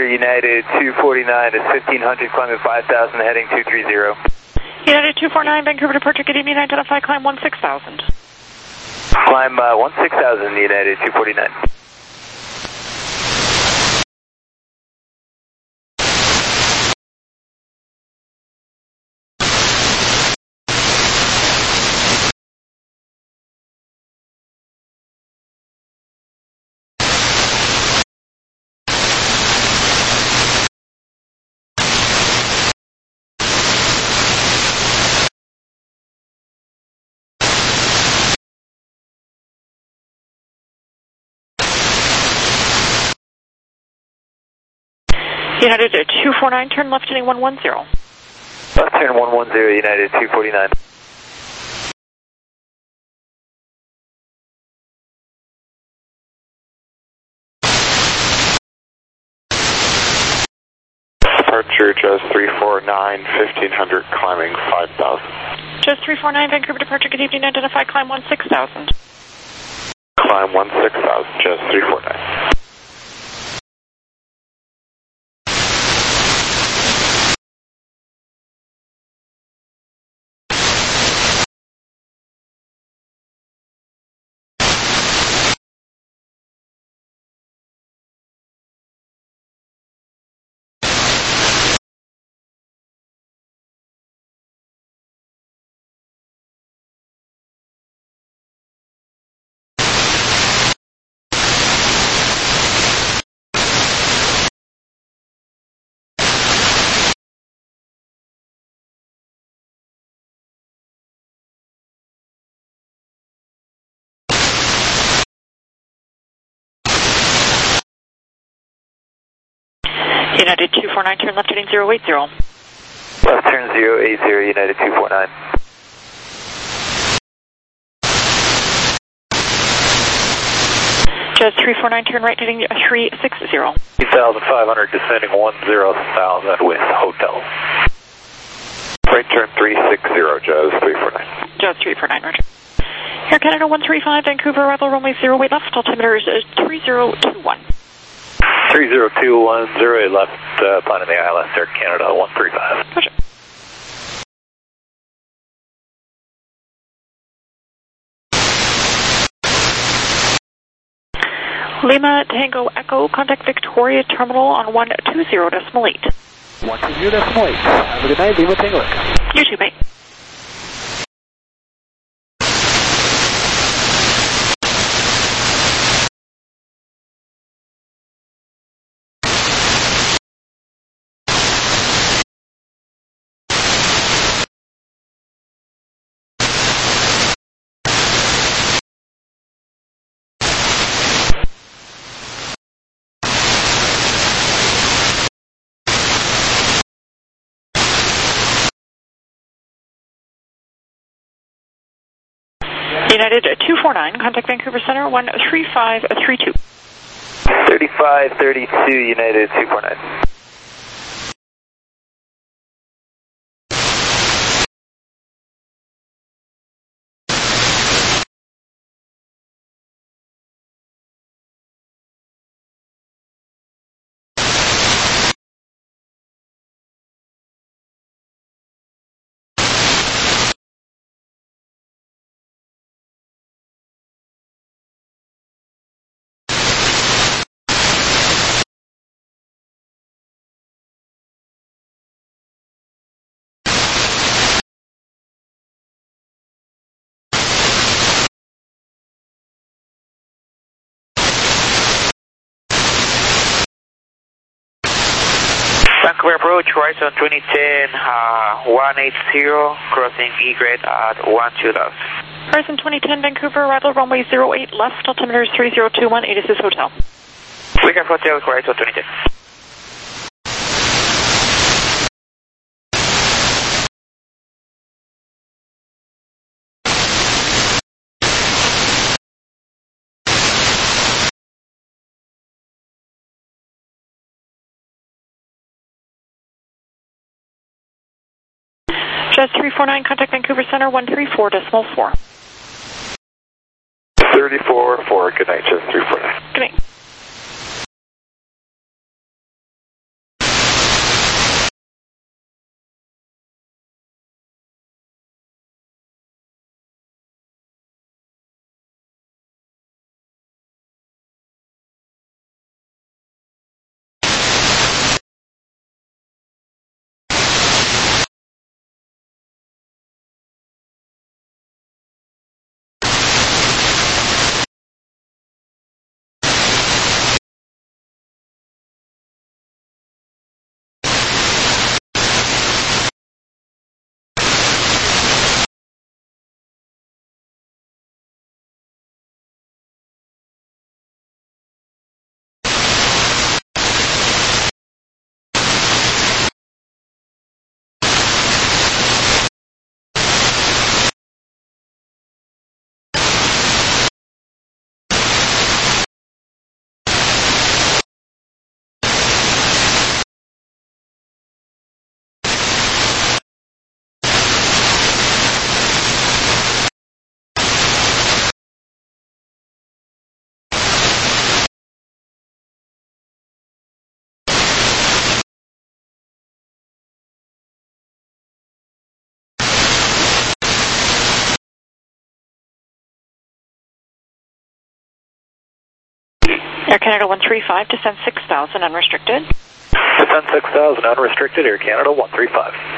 United 249 is 1500, climbing 5000, heading 230. United 249, Vancouver departure, good evening, identify, climb 16,000. Climb 16,000, United 249. United 249, turn left heading 110. Left turn 110, United 249. Departure, Just 349, 1500, climbing 5000. Just 349, Vancouver departure, good evening, identify, climb 16,000. Climb 16,000, Just 349. United 249, turn left heading 080. Left turn 080, United 249. Just 349, turn right heading 360. 2,500, descending 10,000 with hotel. Right turn 360, Just 349. Just 349, roger. Air Canada 135, Vancouver, arrival runway 08 left, altimeter is 3021. 30210, 08 left, planning the ILS, Air Canada 135. Roger. Lima Tango Echo, contact Victoria Terminal on 120.8. 120.8. Have a good night, Lima Tango Echo. You too, mate. United 249, contact Vancouver Center 13532. 3532, United 249. Vancouver approach, horizon 2010, 180, crossing egress at 12,000. Horizon 2010, Vancouver, arrival runway 08 left, altimeter is 3021, ATIS Hotel. We have hotel, horizon 2010. Just 349, contact Vancouver Center 134.4. 34-4, good night, Just 349. Good night. Air Canada 135, descend 6,000 unrestricted. Descend 6,000 unrestricted, Air Canada 135.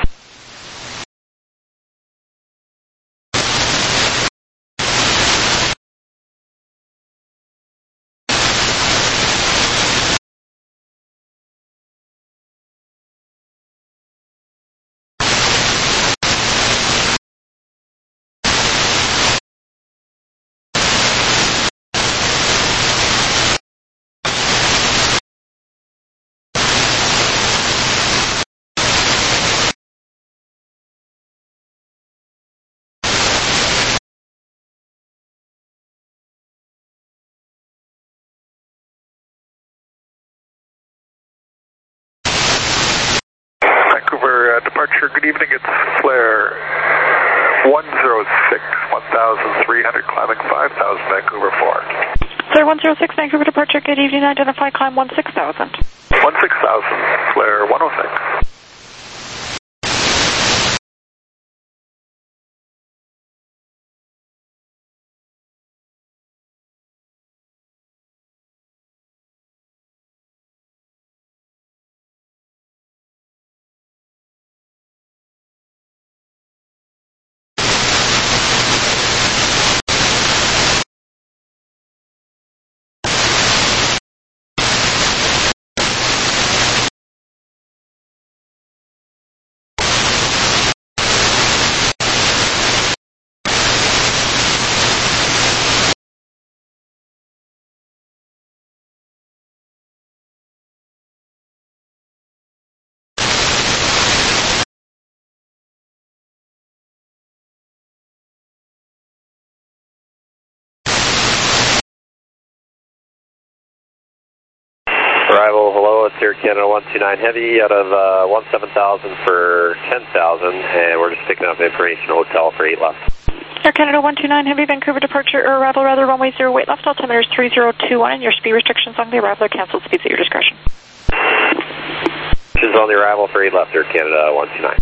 Vancouver departure, good evening, it's flare 106, 1,300, climbing 5,000, Vancouver 4. Flare 106, Vancouver departure, good evening, identify, climb 16,000. 16,000, flare 106. Arrival, hello, it's Air Canada 129 Heavy out of 17,000 for 10,000, and we're just picking up information hotel for 8 left. Air Canada 129 Heavy, Vancouver departure, arrival rather, runway 0, weight left, altimeter is 3021, and your speed restrictions on the arrival are canceled, speeds at your discretion. This is on the arrival for 8 left, Air Canada 129.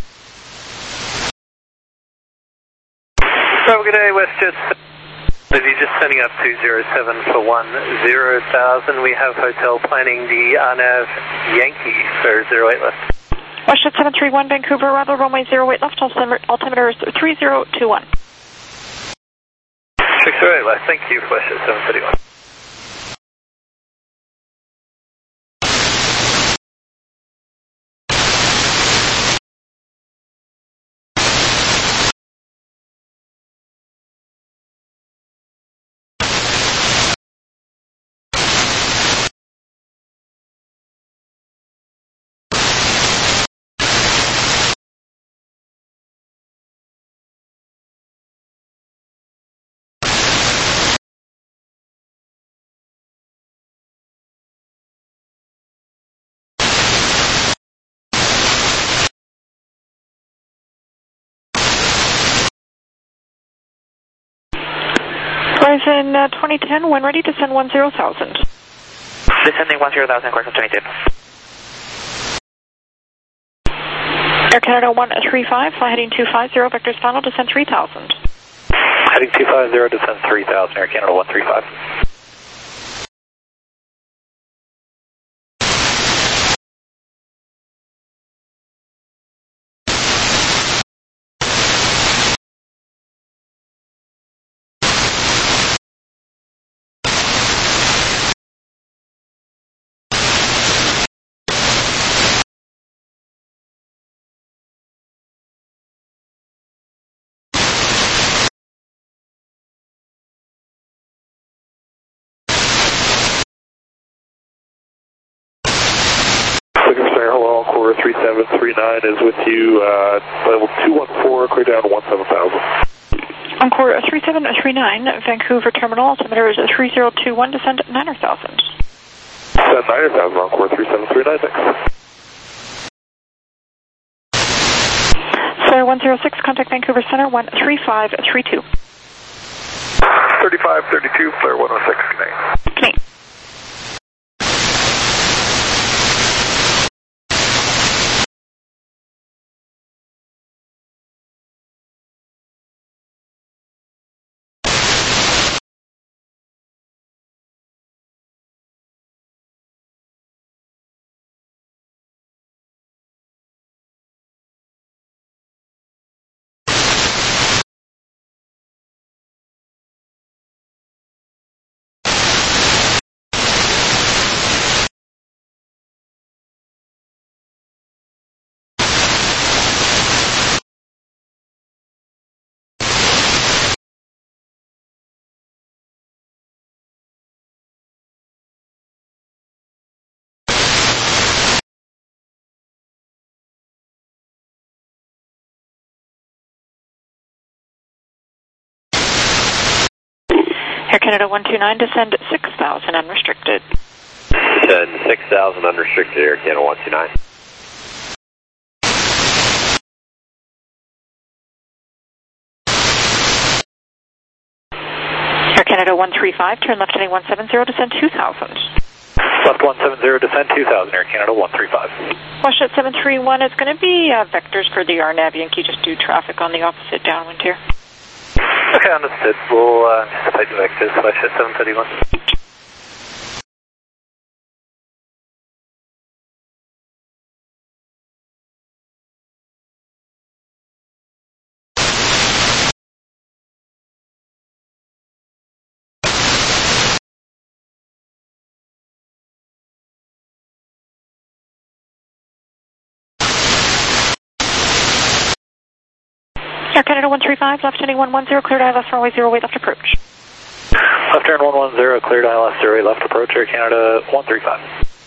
Have a good day, WestJet. You're just sending up 207 for 10,000. We have hotel planning the Arnav Yankee for 08 left. WestJet 731, Vancouver, arrival, runway 0, weight left, altimeter is 3021. 608 left, thank you, WestJet 731. Horizon 2010, when ready, descend 10,000. Descending 10,000, course of 2010. Air Canada 135, fly heading 250, vectors final, descend 3,000. Heading 250, descend 3,000, Air Canada 135. Hello, Encore 3739 is with you, level 214, clear down 17,000. Encore 3739, Vancouver terminal, altimeter is 3021, descend 9,000. Descend 9,000, Encore 3739, thanks. Flare 106, contact Vancouver Center 13532. 3532, Flare 106, good night. Good night. Air Canada 129, descend 6,000 unrestricted. Descend 6,000 unrestricted, Air Canada 129. Air Canada 135, turn left heading 170, descend 2,000. Left 170, descend 2,000, Air Canada 135. Washlet 731, it's going to be vectors for the RNAV Yankee, just do traffic on the opposite downwind here. Okay, understood. We'll anticipate the vectors, Washlet 731. Air Canada 135, left heading 110, cleared ILS runway 0, wait left approach. Left turn 110, cleared ILS 0, left approach, Air Canada 135.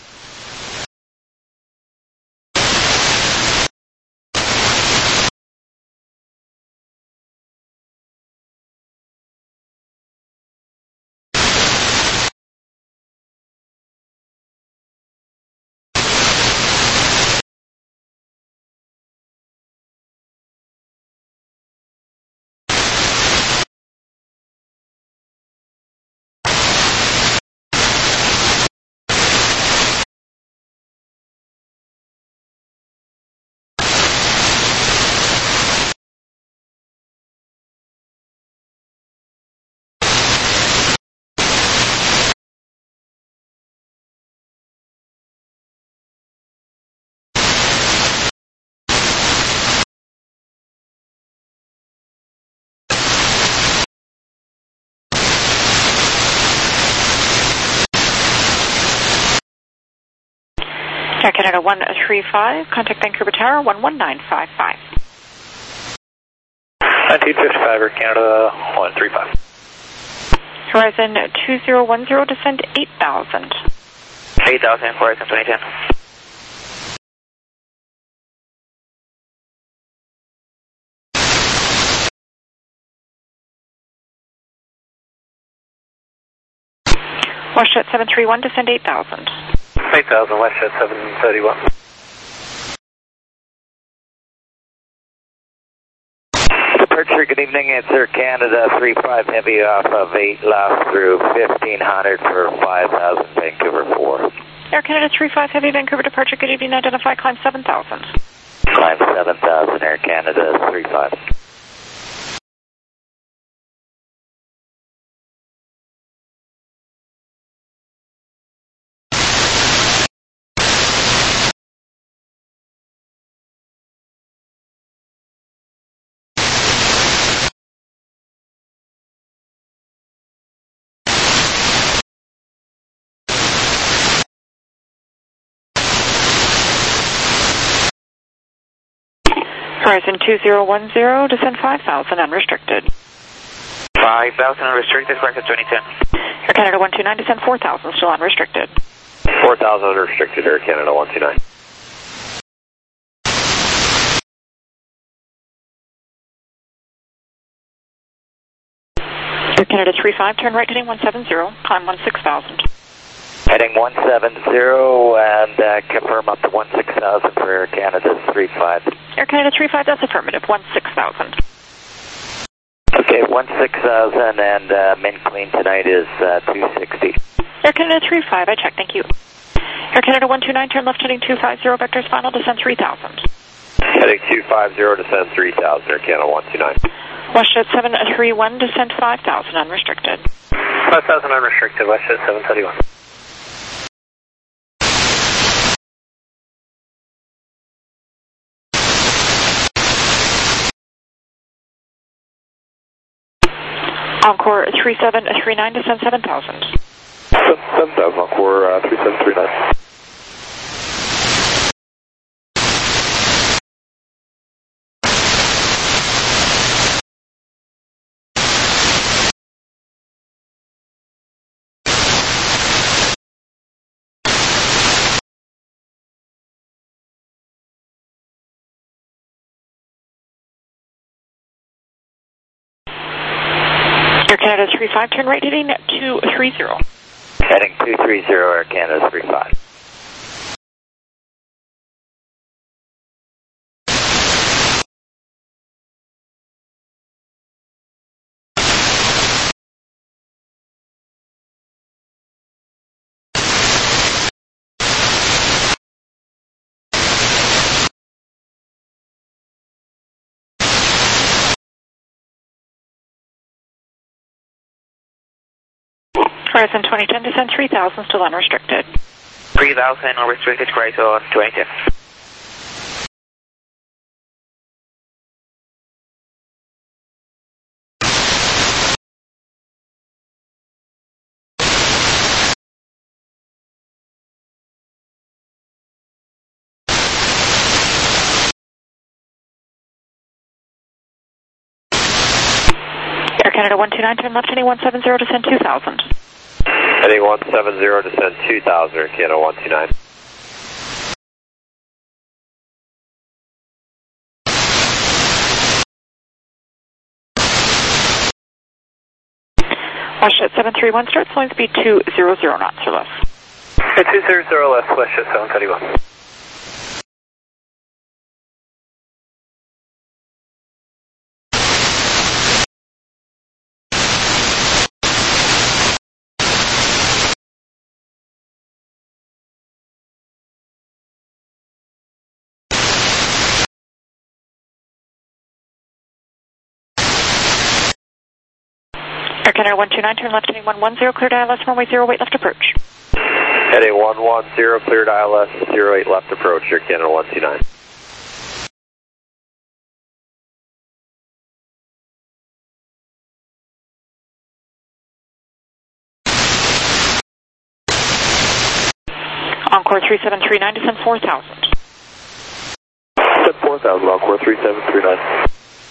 Air Canada 135, contact Vancouver Tower 11955. 1955, Air Canada 135. Horizon 2010, descend 8,000. 8,000, Horizon 2010. Washlet 731, descend 8,000. 8,000, Washlet 731. Departure, good evening. It's Air Canada 35 Heavy off of 8 left through 1500 for 5,000 Vancouver 4. Air Canada 35 Heavy, Vancouver departure, good evening, identify, climb 7,000. Climb 7,000, Air Canada 35. Horizon 2010, descend 5,000 unrestricted. 5,000 unrestricted, Horizon 2010. Air Canada 129, descend 4,000, still unrestricted. 4,000 unrestricted, Air Canada 129. Air Canada 35, turn right heading 170, climb 16,000. Heading 170 and confirm up to 16,000 for Air Canada 35. Air Canada 35, that's affirmative, 16,000. Okay, 16,000 and min clean tonight is 260. Air Canada 35, I checked, thank you. Air Canada 129, turn left heading 250, vectors final, descend 3,000. Heading 250, descend 3,000, Air Canada 129. Washlet 731, descend 5,000 unrestricted. 5,000 unrestricted, Washlet 731. Encore 3739, descend 7,000. 7,000, Encore 3739. Air Canada 35, turn right heading 230. Heading 230, Air Canada 35. Horizon 2010, descend 3000, still unrestricted. 3000, unrestricted, Horizon 2010. Air Canada 129, turn left heading 170, descend 2000. Heading 170, descend 2000, Air Canada 129. WestJet 731, start flying speed 200 knots or less. 200 left, WestJet 731. Air Canada 129, turn left heading 110, cleared ILS runway 08 left approach. Heading 110, cleared ILS 08 left approach, Air Canada 129. Encore 3739, descend 4000. Descend 4000, Encore 3739.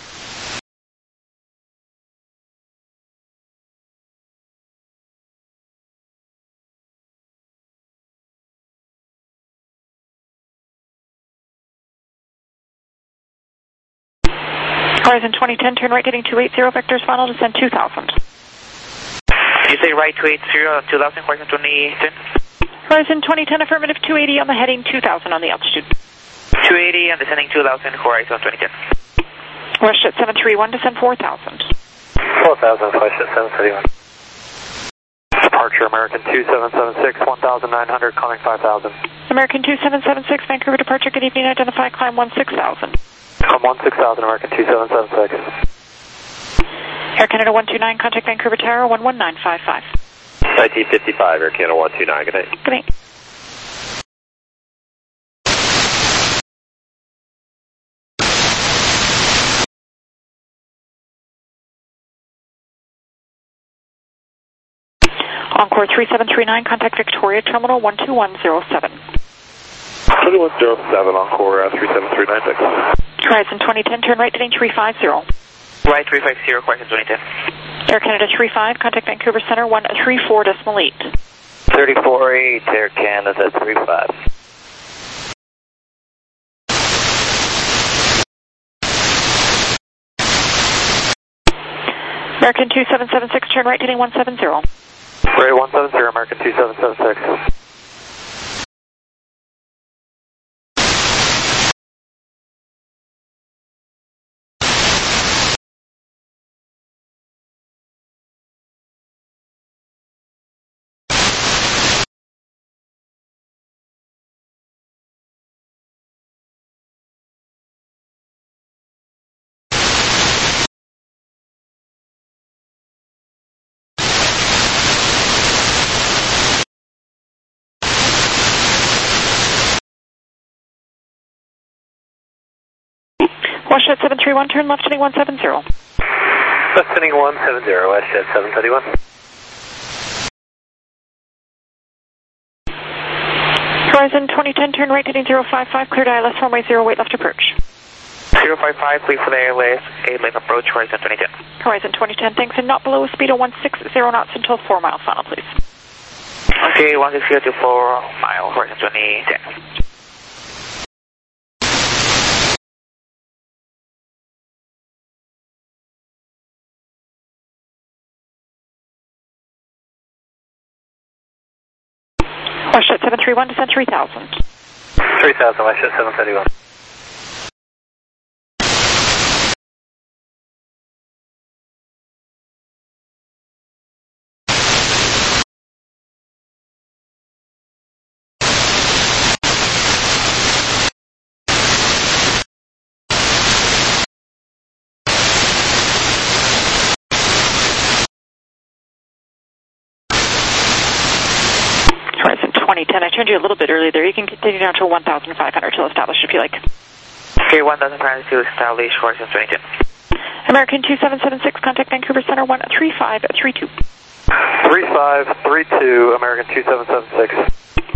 Horizon 2010, turn right heading 280, vectors final, descend 2000. You say right 280, 2000, Horizon 2010? Horizon 2010, affirmative 280 on the heading 2000 on the altitude. 280 and descending 2000, Horizon 2010. WestJet 731, descend 4000. 4000, WestJet 731. Departure American 2776, 1900, calling 5000. American 2776, Vancouver departure, good evening, identify, climb 16000. Climb 16000, American 2776. Air Canada 129, contact Vancouver Tower 11955. 1955, Air Canada 129, good night. Good night. Encore 3739, contact Victoria Terminal 12107. 2107, Encore 3739, thanks. Horizon 2010, turn right heading 350. Right 350, Horizon 2010. Air Canada 35, contact Vancouver Center 134.8. 34.8, Air Canada 35. American 2776, turn right heading 170. Right 170, American 2776. WestJet 731, turn left heading 170. Left heading 170, WestJet 731. Horizon 2010, turn right heading 055, cleared ILS runway 08 left approach. 055, please for the ALS 8 left approach, Horizon 2010. Horizon 2010, thanks, and not below a speed of 160 knots until 4 mile final, please. Okay, 160 to 4 mile, Horizon 2010. WestJet 731, descend 3000. 3000, WestJet 731. Horizon 2010, I turned you a little bit early there. You can continue down to 1,500 till established if you like. Okay, 1,500 to establish Horizon 2010. American 2776, contact Vancouver Center 13532. 3532, American 2776.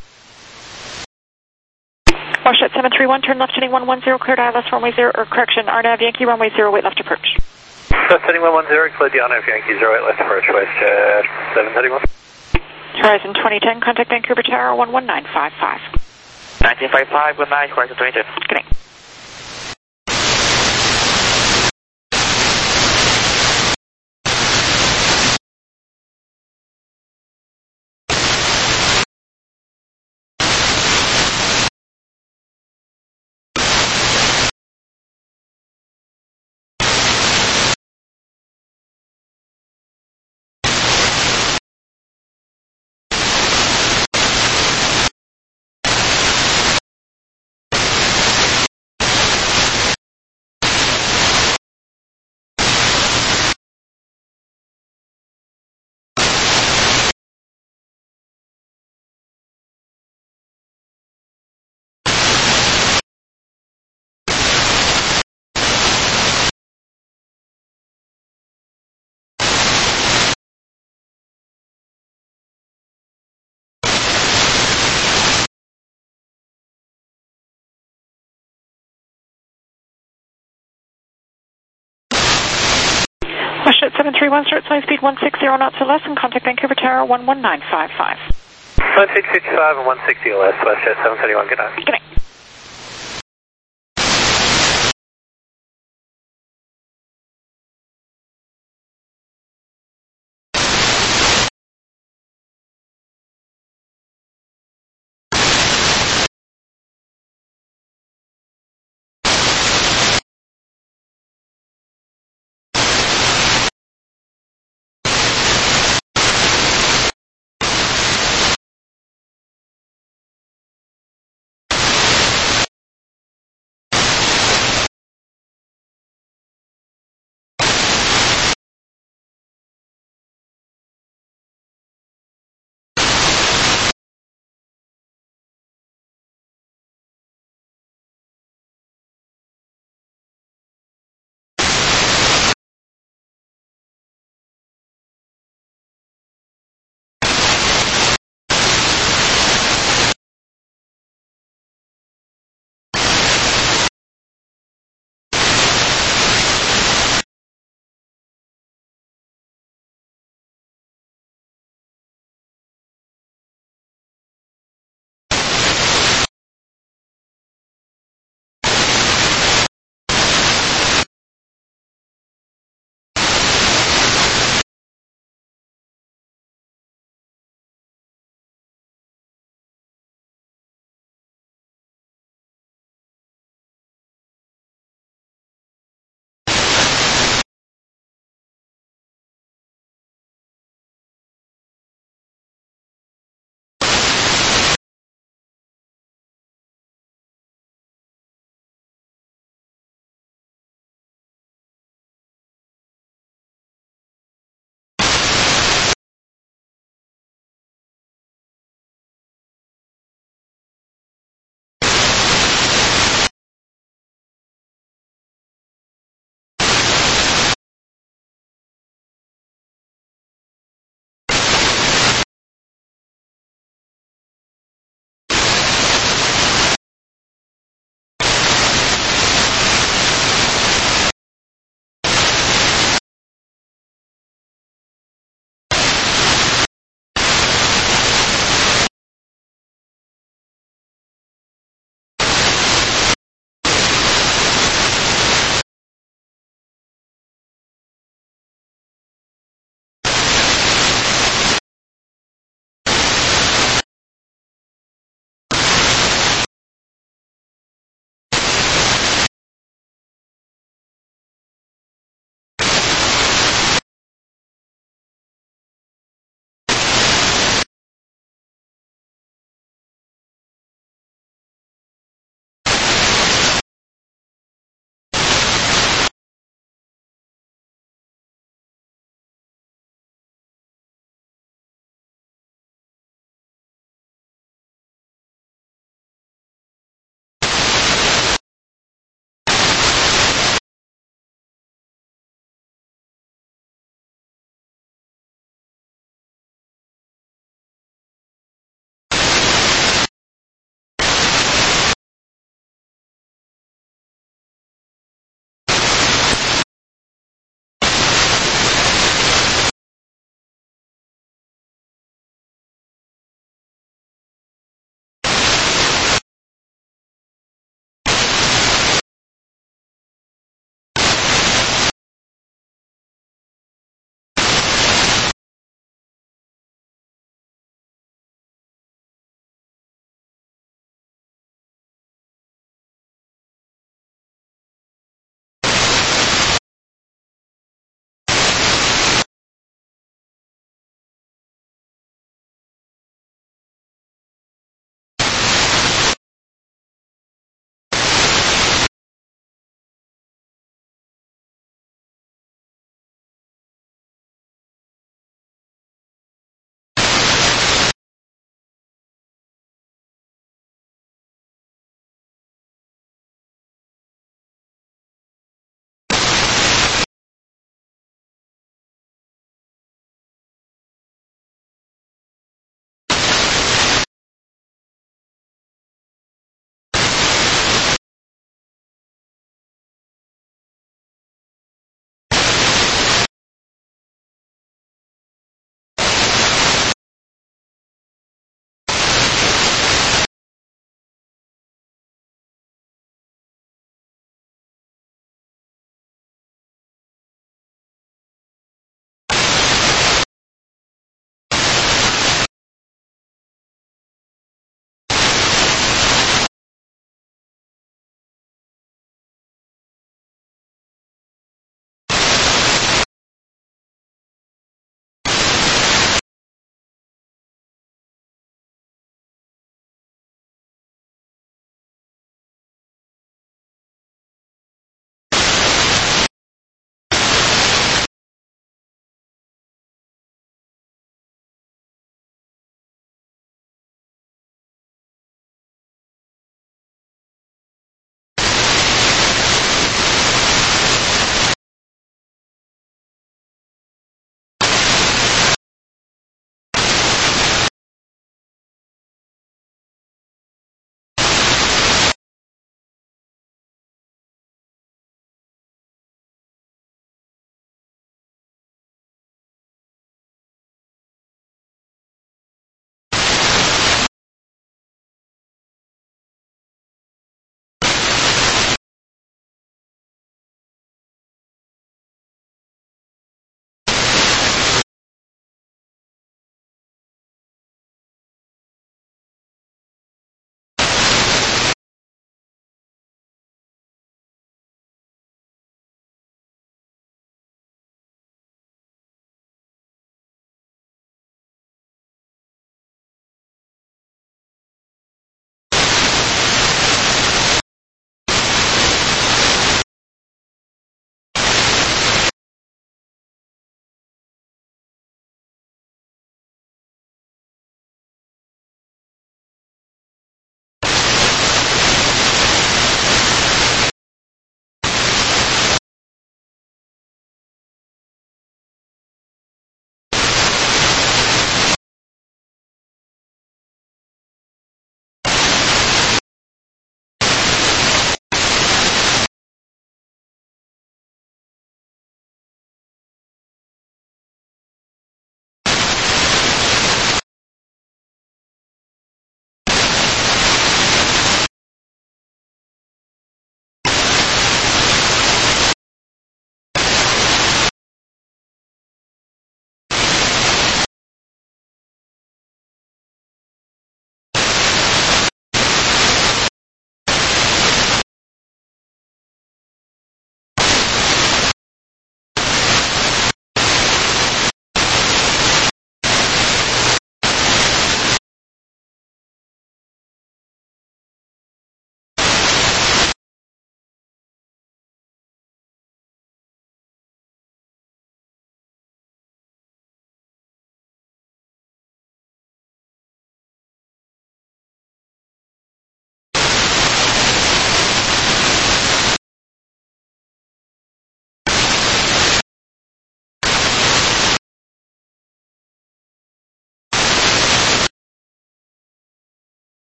WestJet 731, turn left heading 110, cleared ILS runway 0, or correction, RNAV Yankee runway 0, wait left approach. Left heading 110, cleared the RNAV Yankee 0, wait left approach, WestJet 731. Horizon 2010, contact Vancouver Tower 11955. 1955, good night, Horizon 2010. Good night. WestJet 731, start flying speed 160 knots or less, and contact Vancouver Tower 11955. 1665 and 160 or less, WestJet 731, good night. Good night.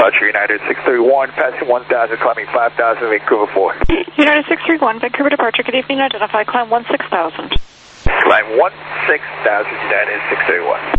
departure United 631, passing 1,000, climbing 5,000, Vancouver 4. United 631, Vancouver departure. Good evening, identify, climb 16,000. Climb 16,000, United 631.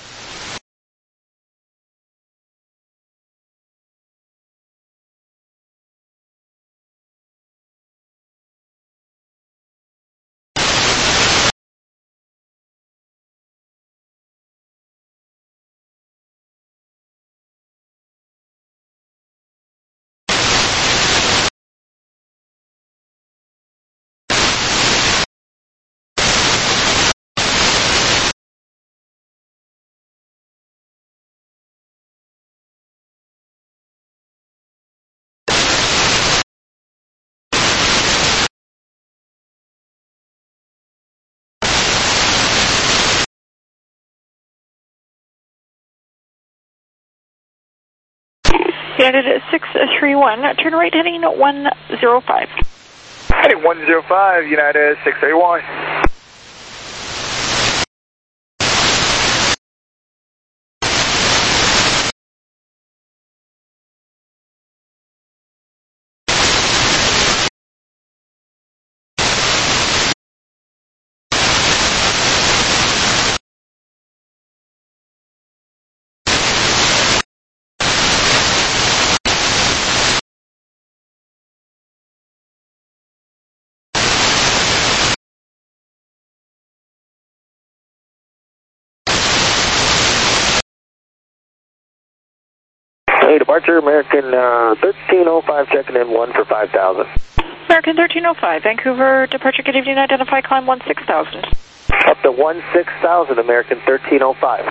United 631, turn right heading 105. Heading 105, United 631. Hey, departure, American 1305, checking in 1 for 5,000. American 1305, Vancouver departure. Good evening, identify, climb 16,000. Up to 16,000, American 1305.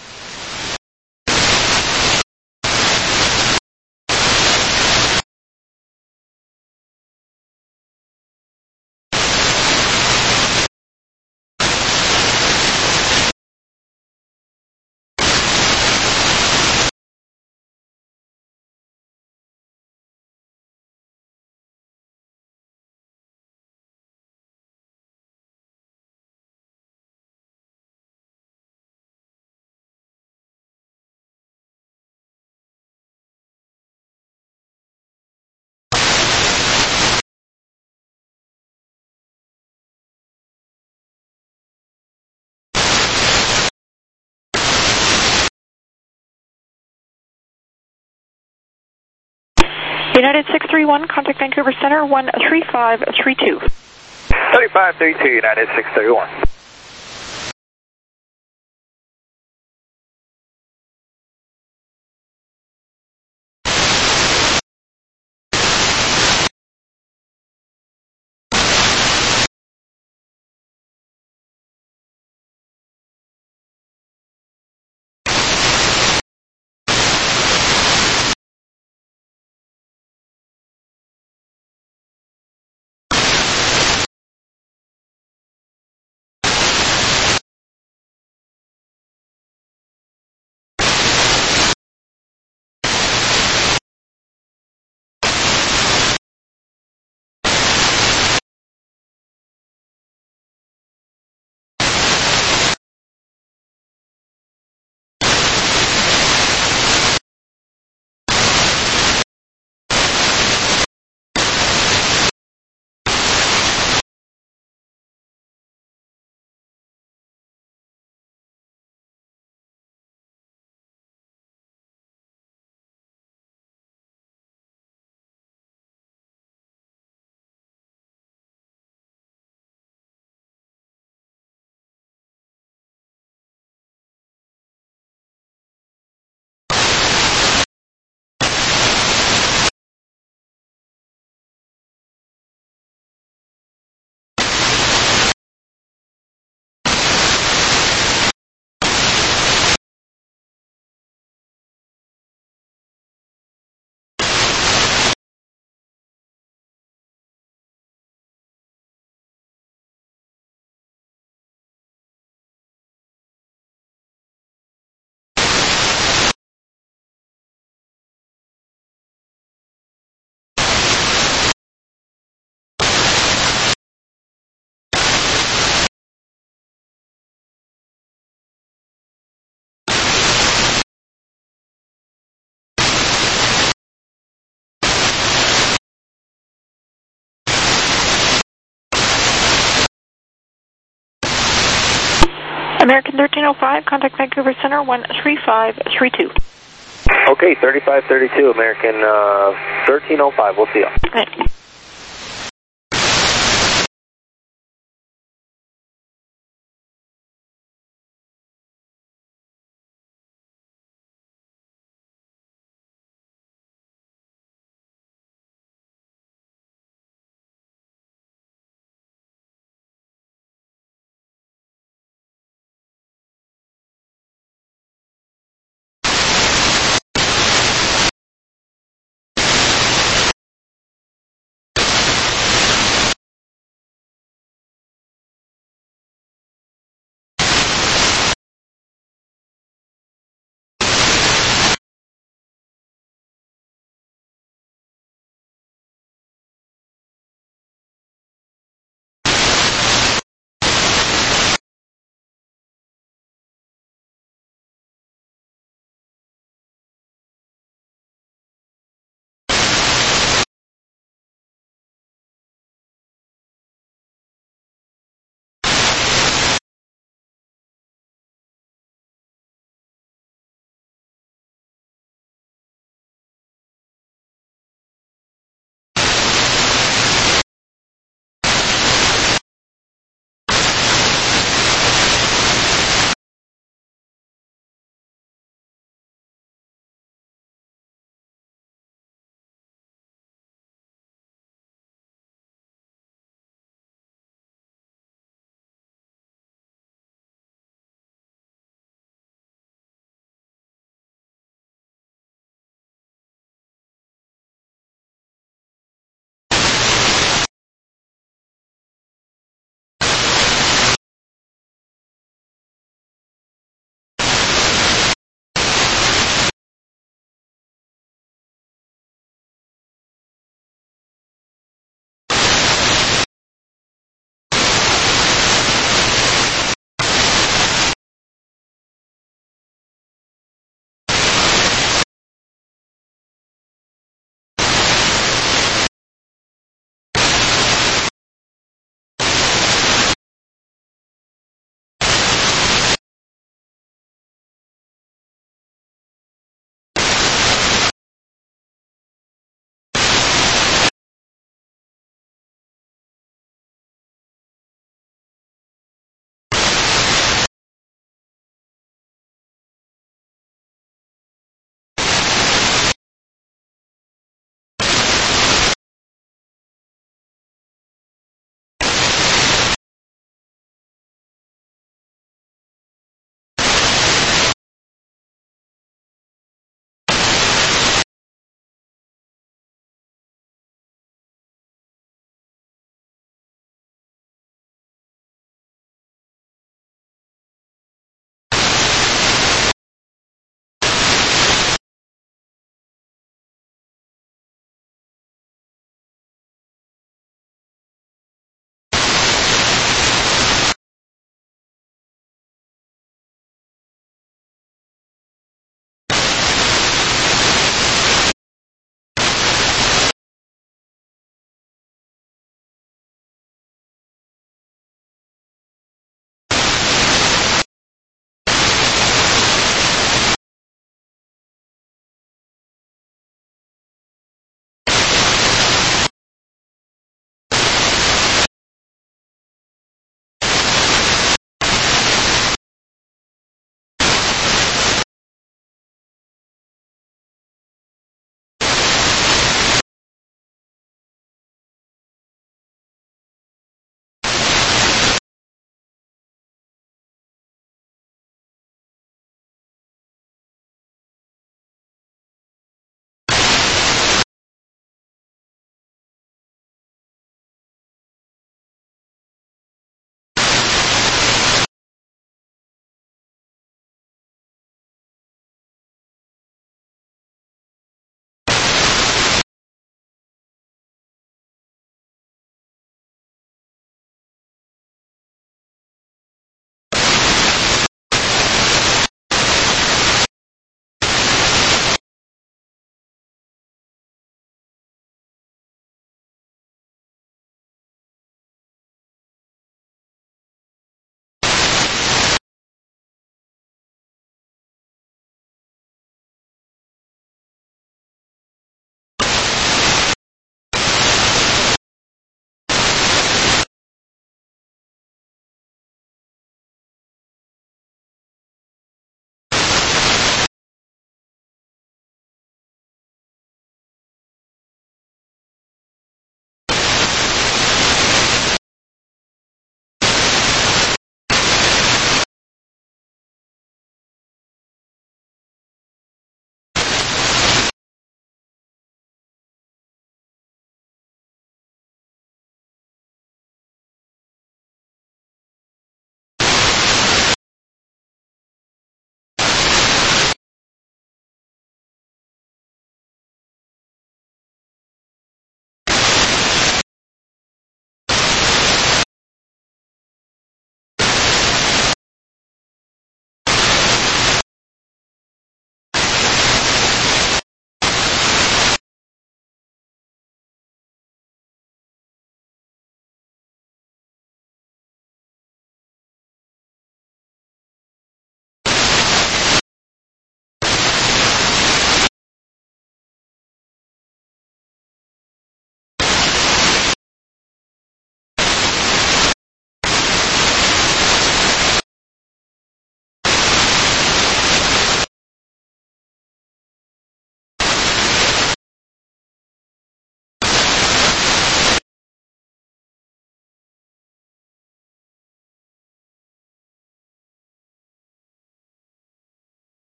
United 631, contact Vancouver Center 13532. 3532, United 631. American 1305, contact Vancouver Center 13532. Okay, 3532, American 1305. We'll see you. Right.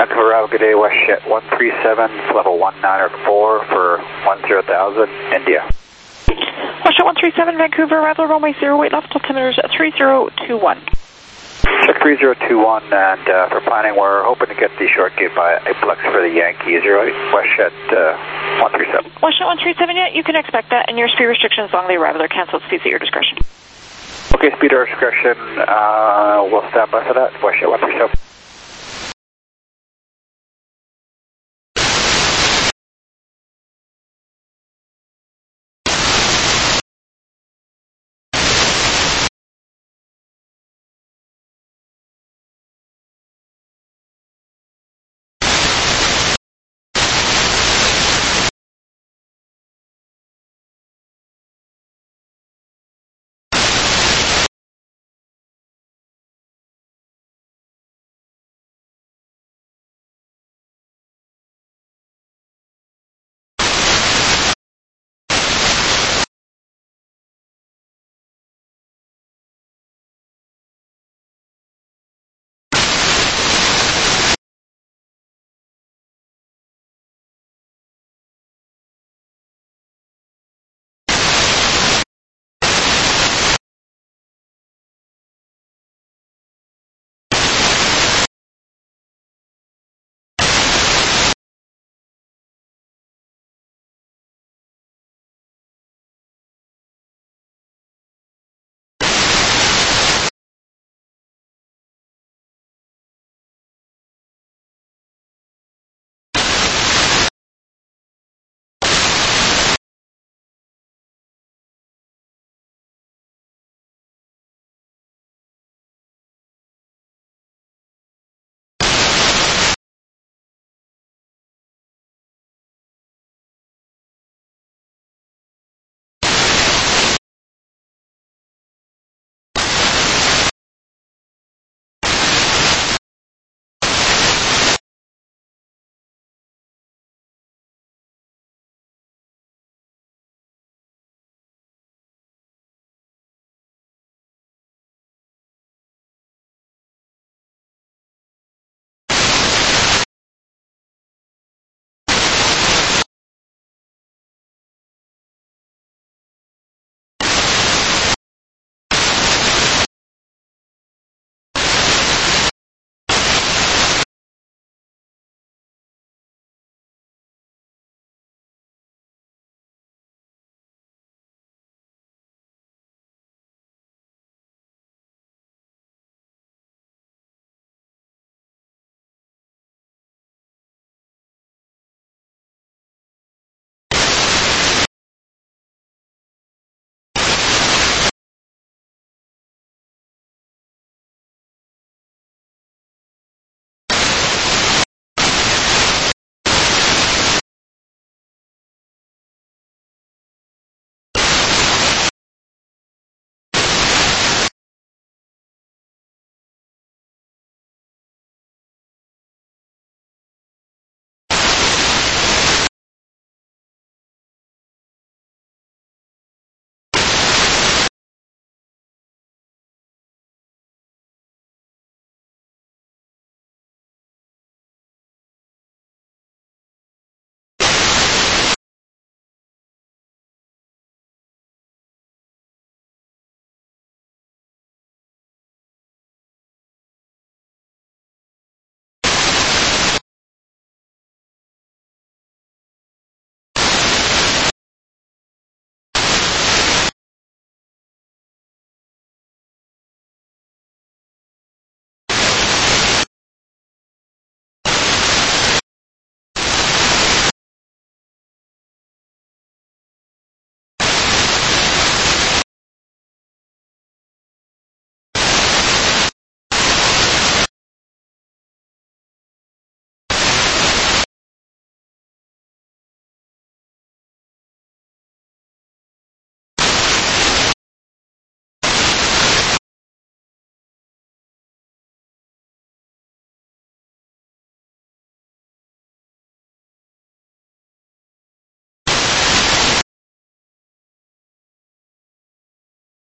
Vancouver, have a good day, WestJet 137, level 194 for 10,000, India. WestJet 137, Vancouver, arrival runway 08 left, altimeter 3021. Check 3021, and for planning, we're hoping to get the short gate by Aplex for the Yankees, right? WestJet 137. WestJet 137, yeah, you can expect that, and your speed restrictions along the arrival are canceled. Speeds at your discretion. Okay, speed or discretion, we'll stand by for that. WestJet 137.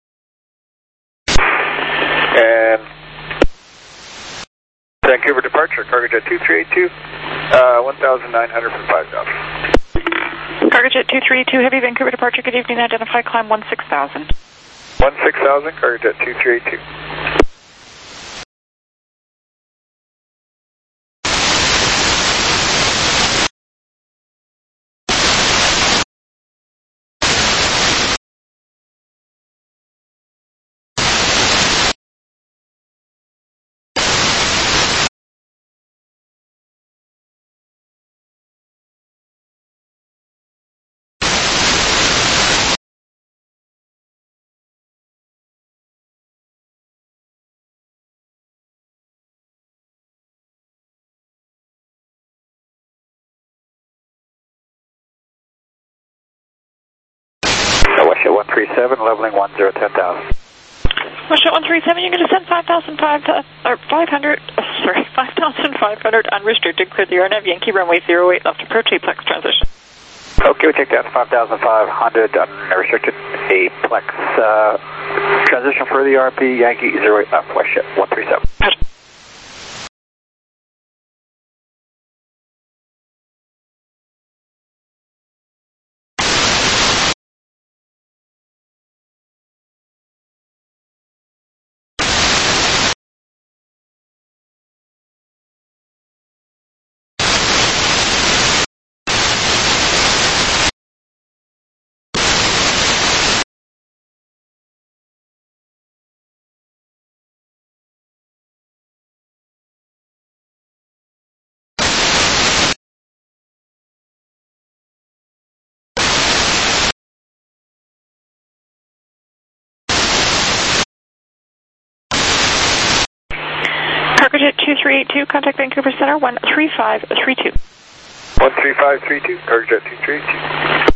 Vancouver departure. departure, Cargojet 2382, 1,900 for 5,000. Cargojet 2382 Heavy, Vancouver departure, good evening, identify climb 16,000. 16,000, Cargojet 2382. Westjet 137, leveling 10, 10,000. Westjet 137, you're going to send 5,500 unrestricted, clear the RNAV Yankee runway 08 left approach, Aplex transition. Okay, we take that 5,500 unrestricted Aplex transition for the RP Yankee 08 left, Westjet 137. Cargojet 2382, contact Vancouver Center 13532. 13532, Cargojet 2382.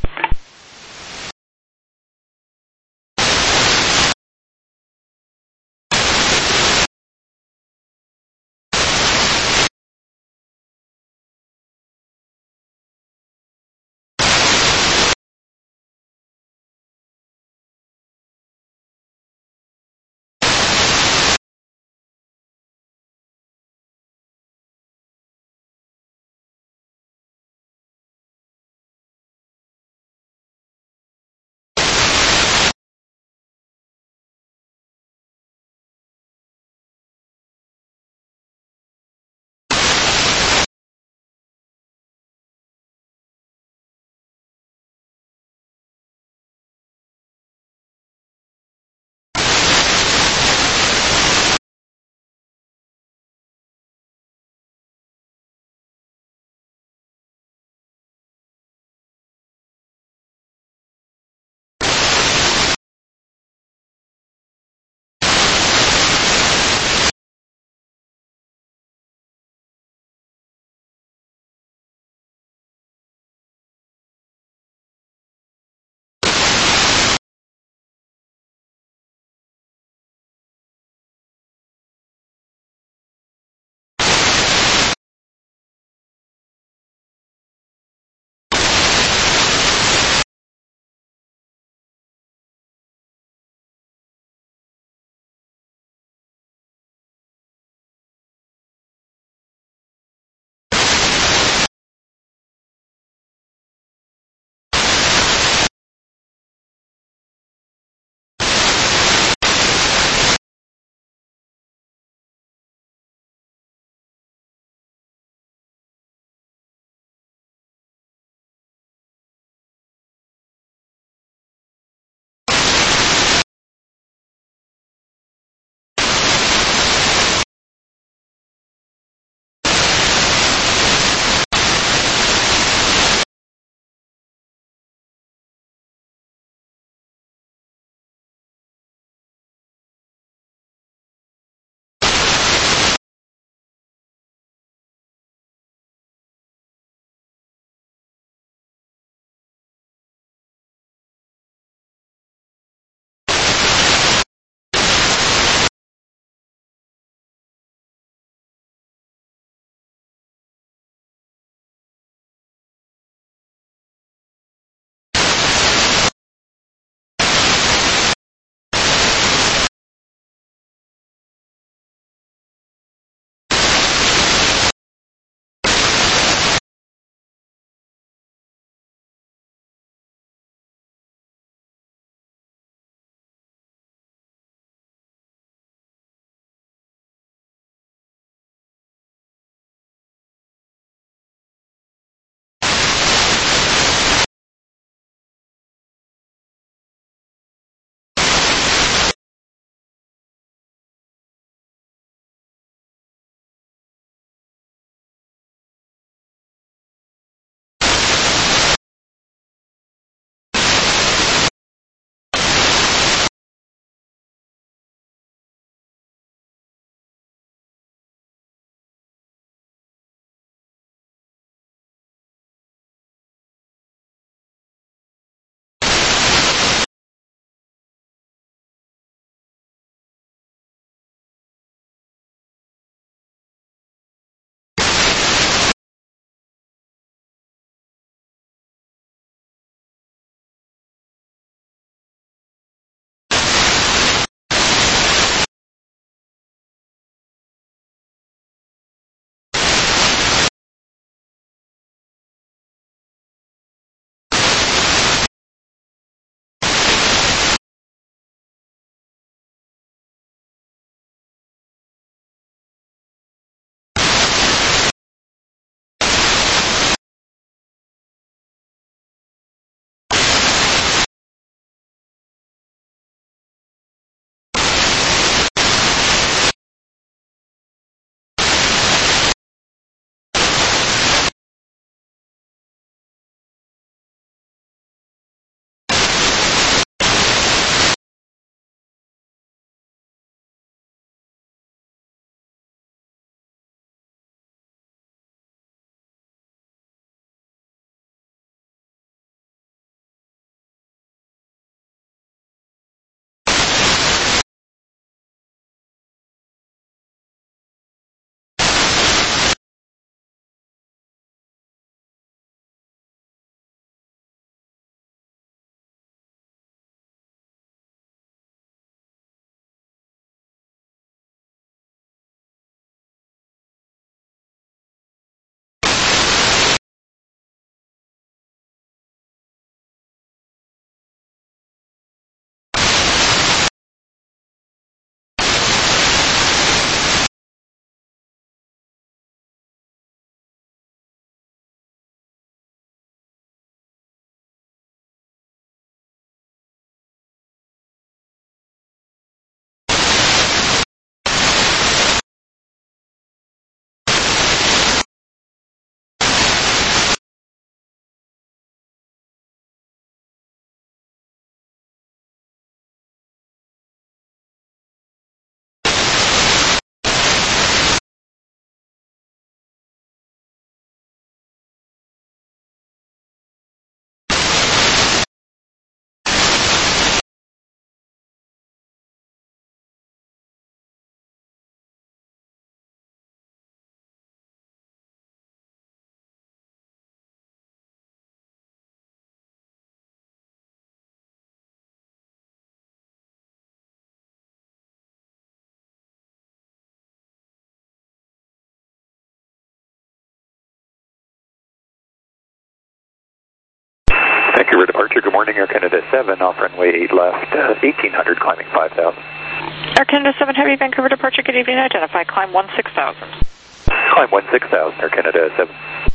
Vancouver departure, good morning, Air Canada 7, off runway 8 left, 1800, climbing 5000. Air Canada 7 Heavy, Vancouver departure, good evening, identify, climb 16,000. Climb 16,000, Air Canada 7.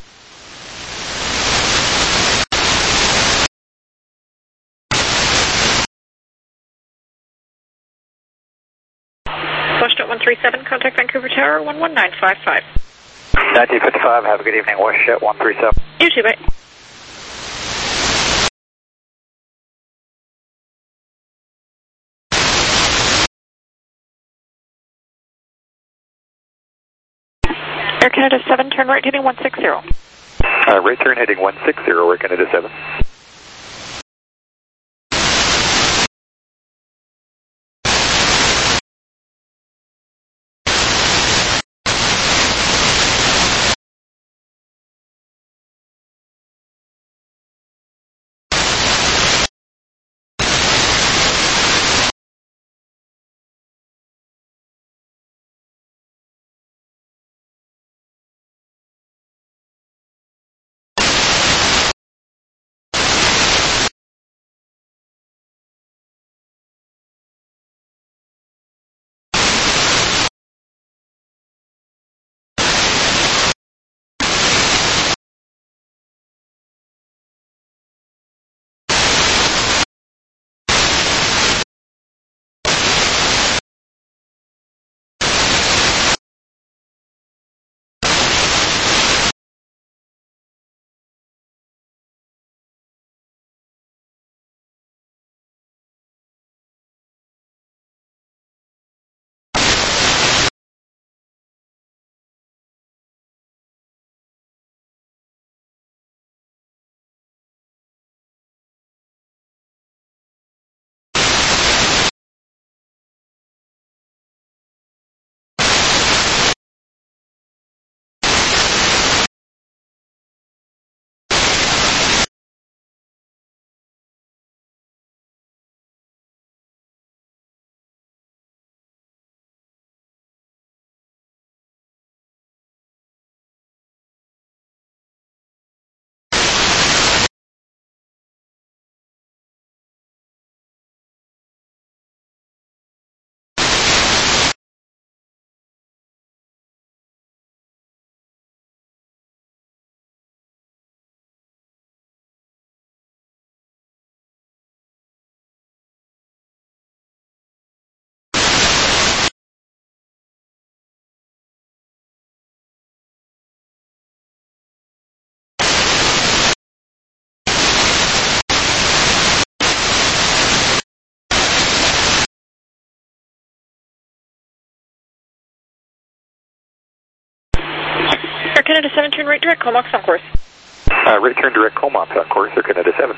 Westjet 137, contact Vancouver Tower 11955. 1955, have a good evening, Westjet 137. You too, bye. Air Canada 7, turn right heading 160. Right turn heading 160, Air Canada 7. Air Canada 7, turn right direct, Comox on course. Right turn direct Comox on course, Air Canada 7.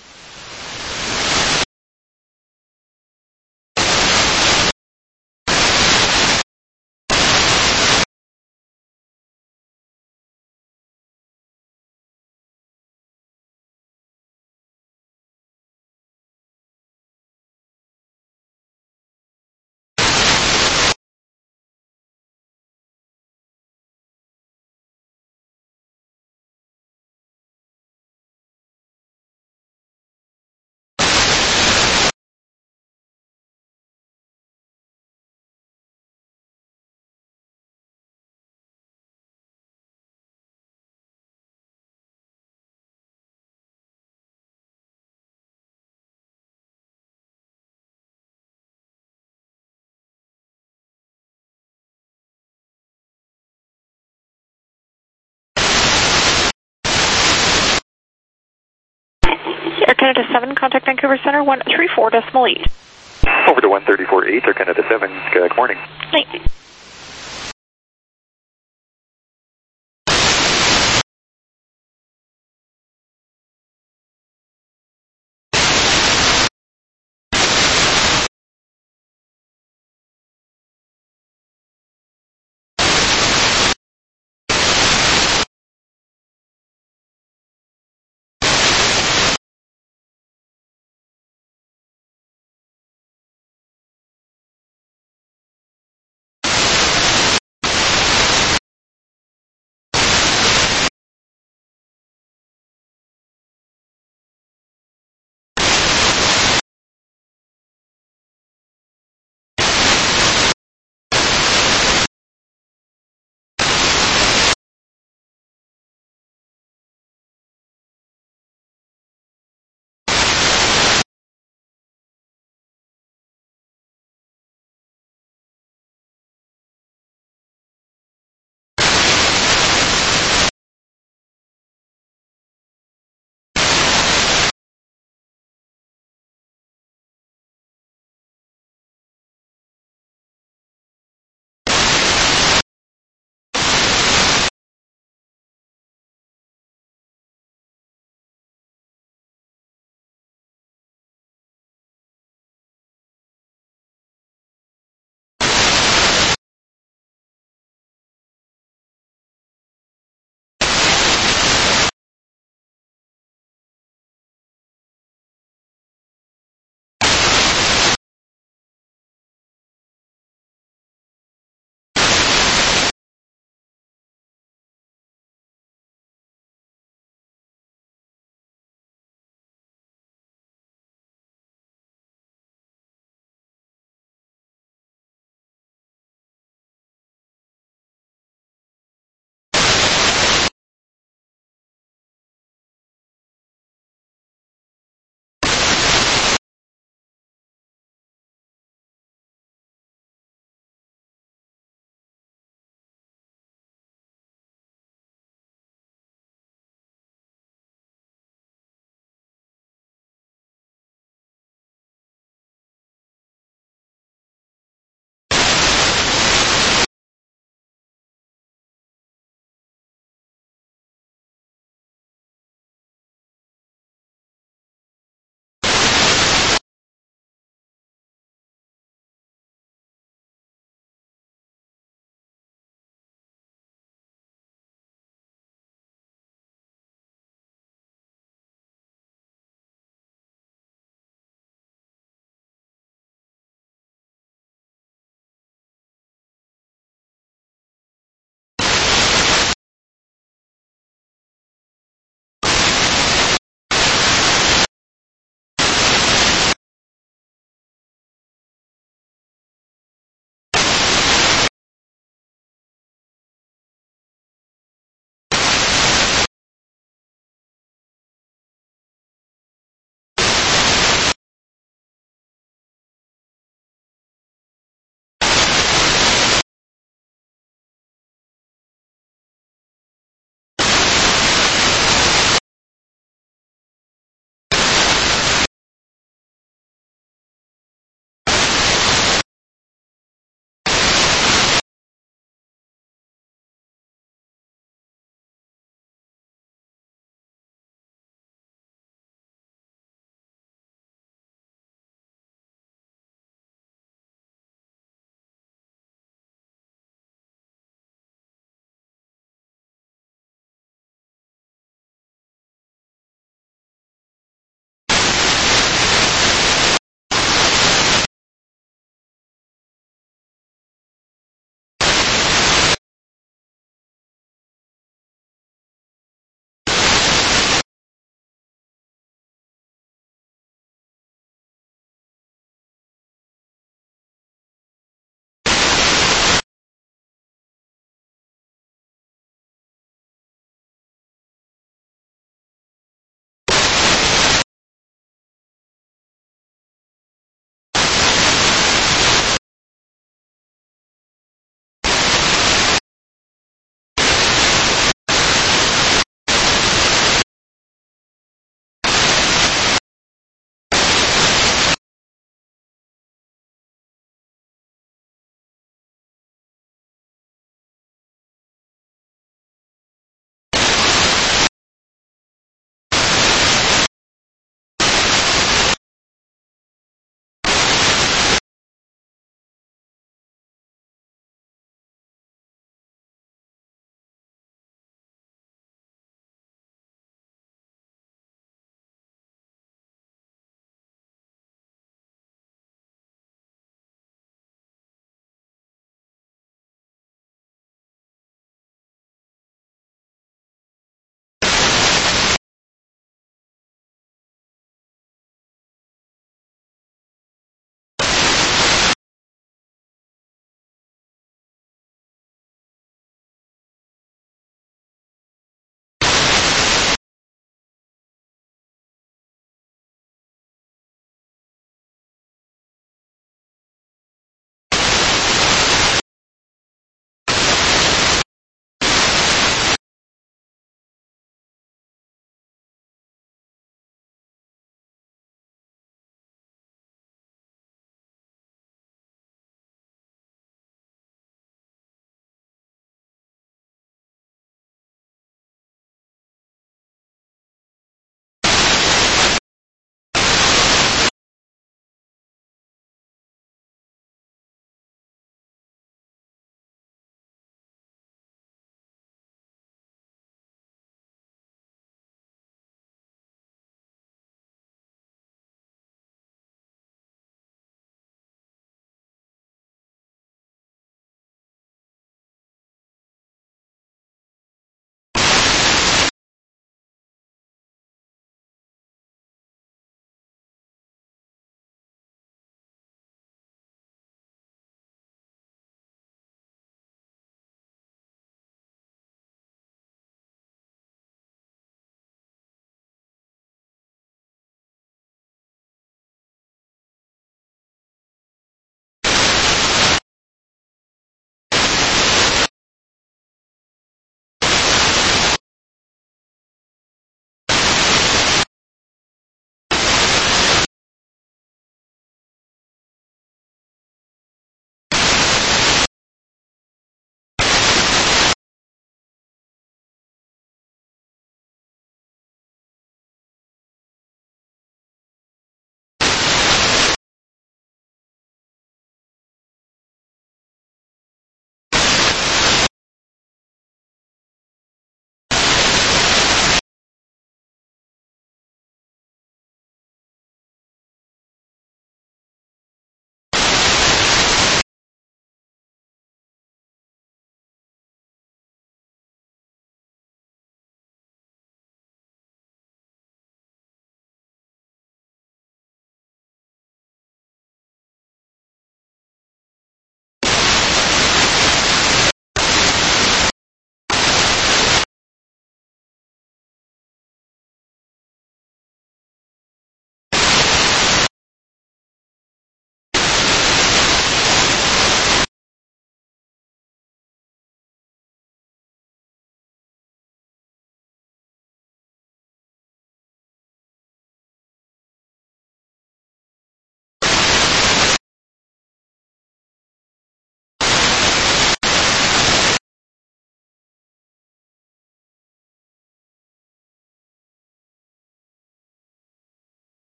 Air Canada 7, contact Vancouver Center 134.8. Over to 134.8, Air Canada 7, good morning. Night.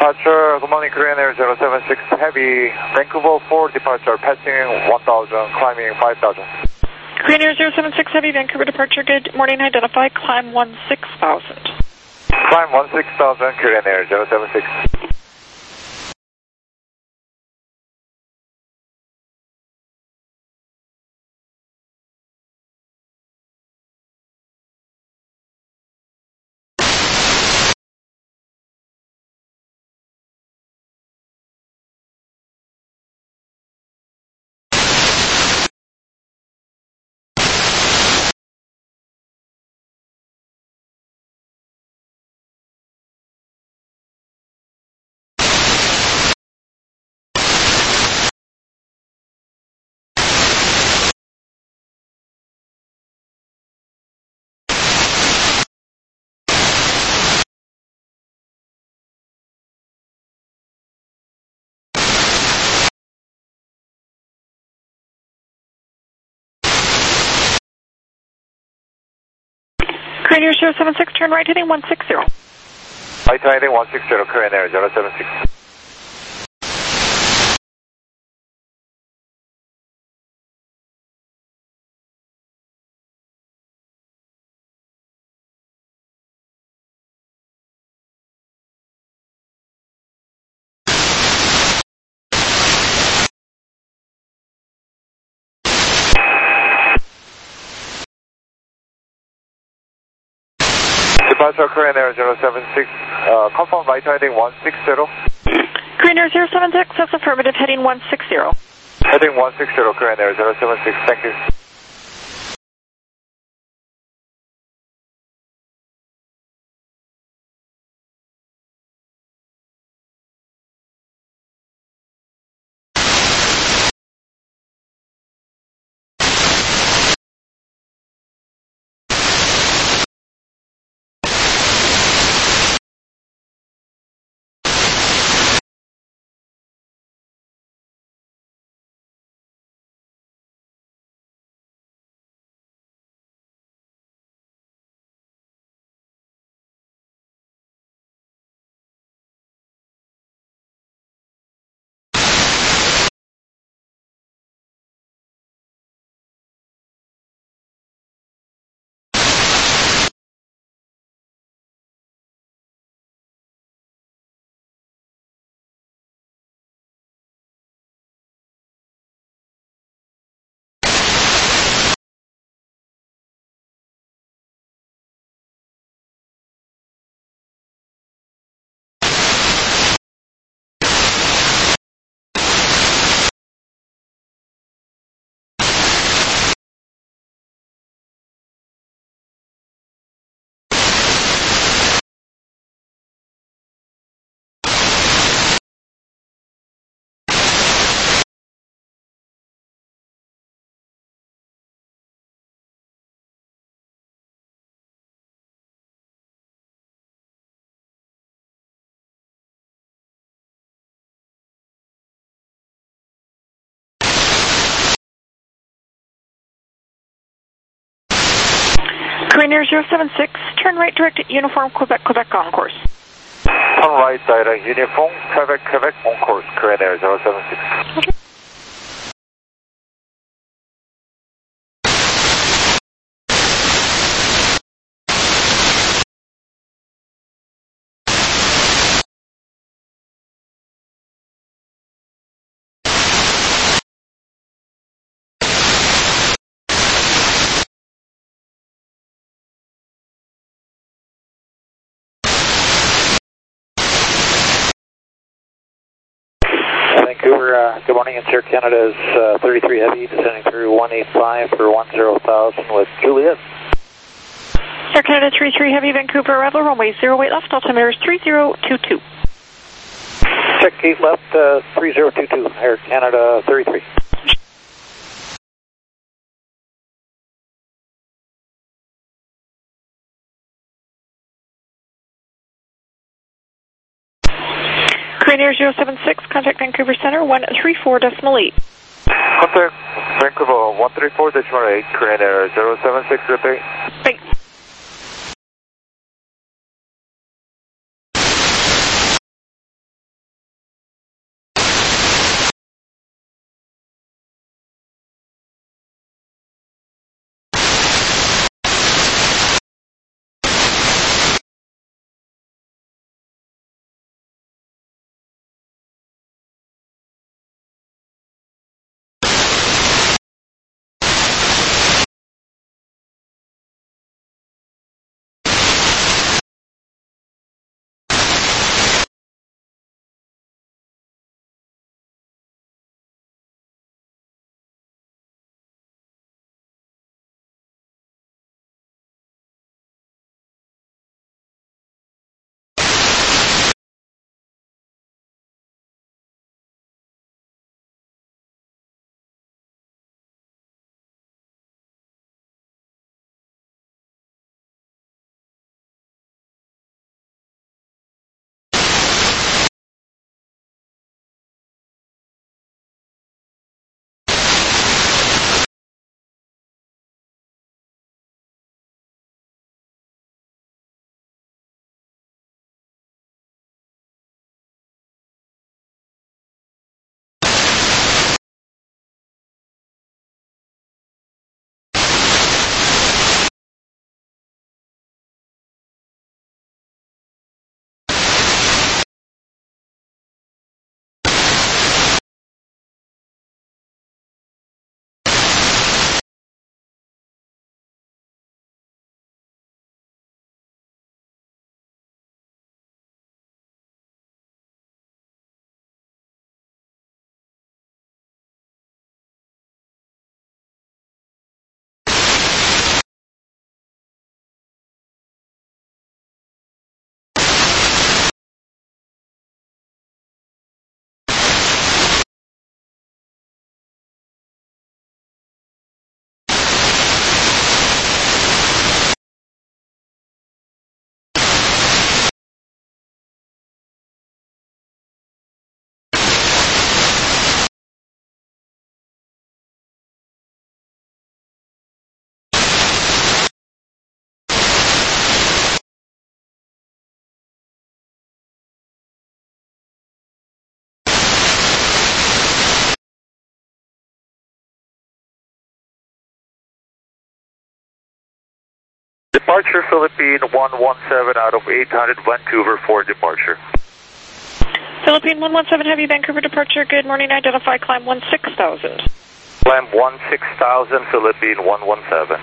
Departure, good morning, Korean Air 076 Heavy, Vancouver 4, departure, passing 1000, climbing 5000. Korean Air 076 Heavy, Vancouver departure, good morning, identify, climb 16,000. Climb 16,000, Korean Air 076. Korean Air 076, turn right heading 160. Right heading 160, Korean Air 076. Departure Korean Air 076, confirm right heading 160. Korean Air 076, that's affirmative, heading 160. Heading 160, Korean Air 076, thank you. Korean Air 076, turn right direct at Uniform Quebec, Quebec on course. Turn right direct Uniform Quebec, Quebec on course, Korean Air 076. Vancouver, good morning, it's Air Canada's 33 Heavy, descending through 185 for 10,000 with Juliet. Air Canada 33 Heavy, Vancouver, arrival, runway 08 left, altimeter is 3022. Check gate left, 3022, Air Canada 33. Korean Air 076, contact Vancouver Center 134.8. Contact Vancouver 134.8, Korean Air 076, repeat. Thanks. Departure Philippine 117 out of 800 Vancouver for departure. Philippine 117 Heavy Vancouver departure. Good morning. Identify climb 16,000. Climb 16,000 Philippine 117.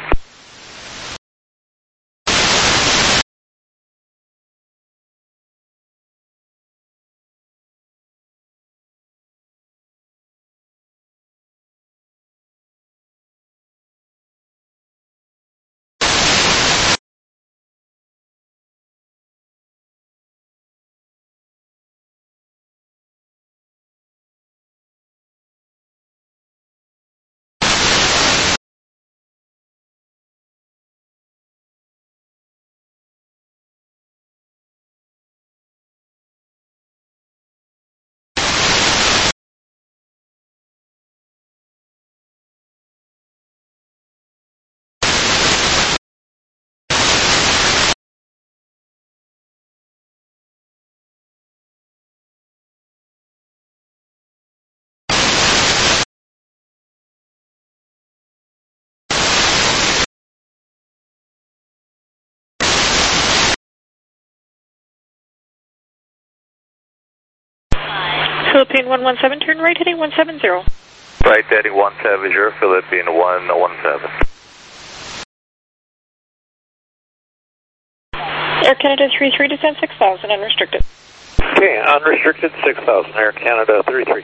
Philippine 117, turn right heading 170. Right heading 170, Philippine 117. Air Canada 33, descend 6,000, unrestricted. Okay, unrestricted 6,000, Air Canada 33.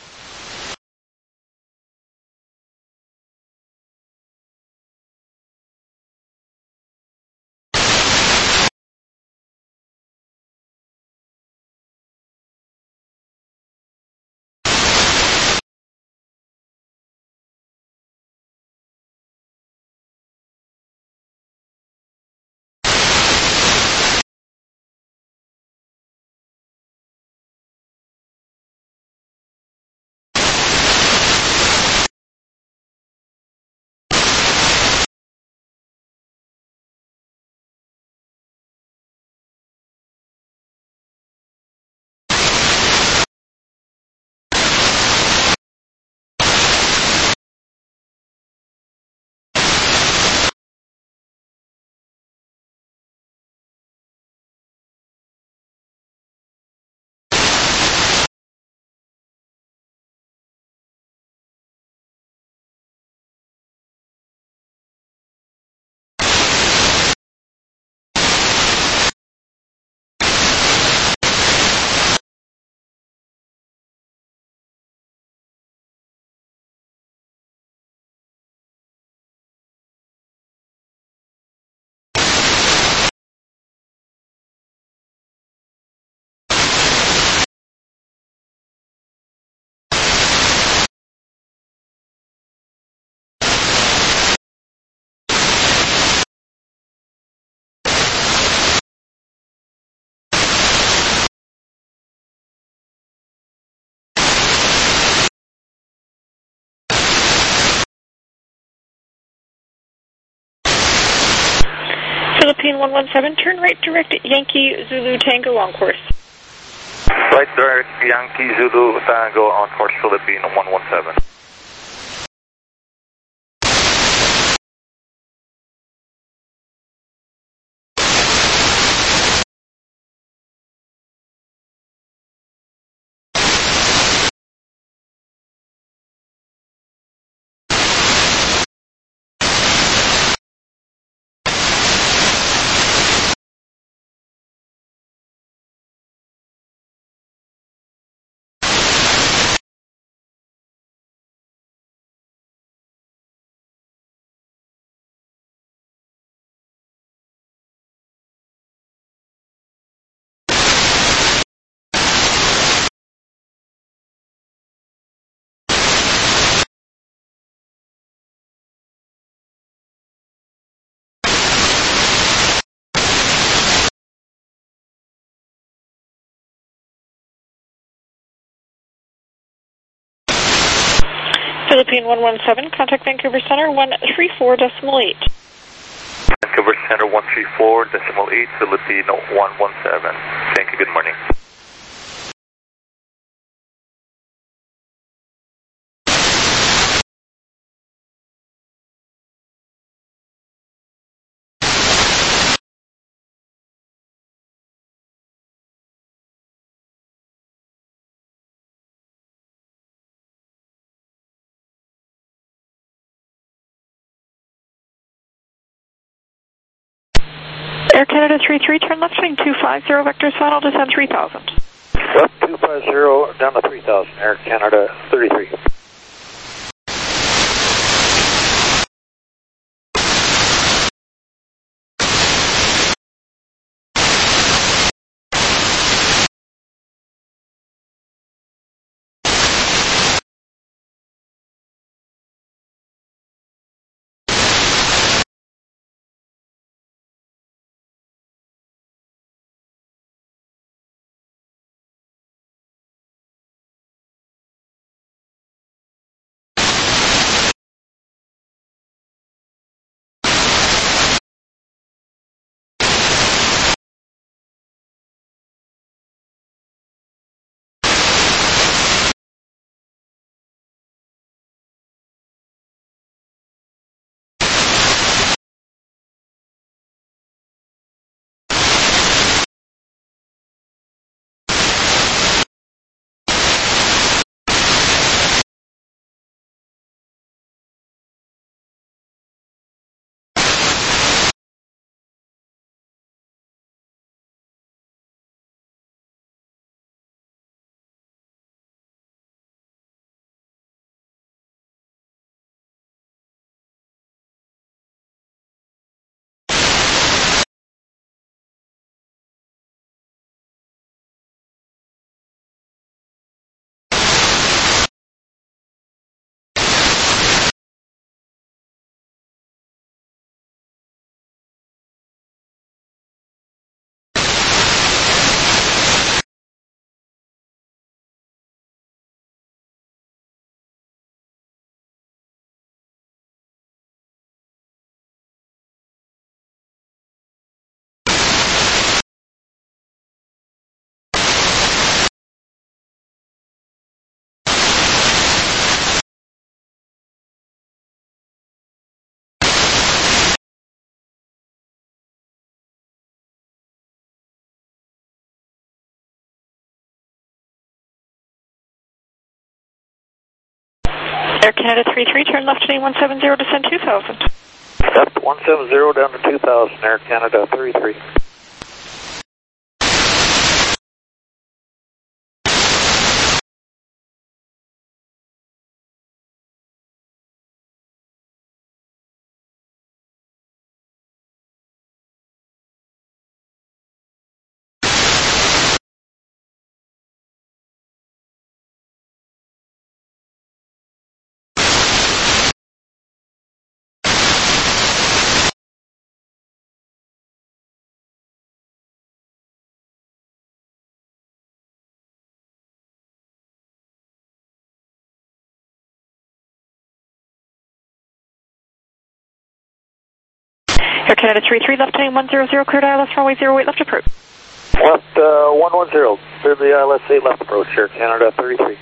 Philippine 117, turn right direct Yankee Zulu Tango on course. Right direct Yankee Zulu Tango on course Philippine 117. Philippine 117, contact Vancouver Center 134.8. Vancouver Center 134.8, Philippine 117. Thank you, good morning. Air Canada 33, turn left heading 250, vectors final, descend 3000. Left 250 down to 3000, Air Canada 33. Air Canada 33, turn left heading 170, descend 2000. Left 170 down to 2000, Air Canada 33. Air Canada 33, left heading 100, cleared ILS runway 08, left approach. Left 110, clear the ILS 8 left approach, Air Canada 33.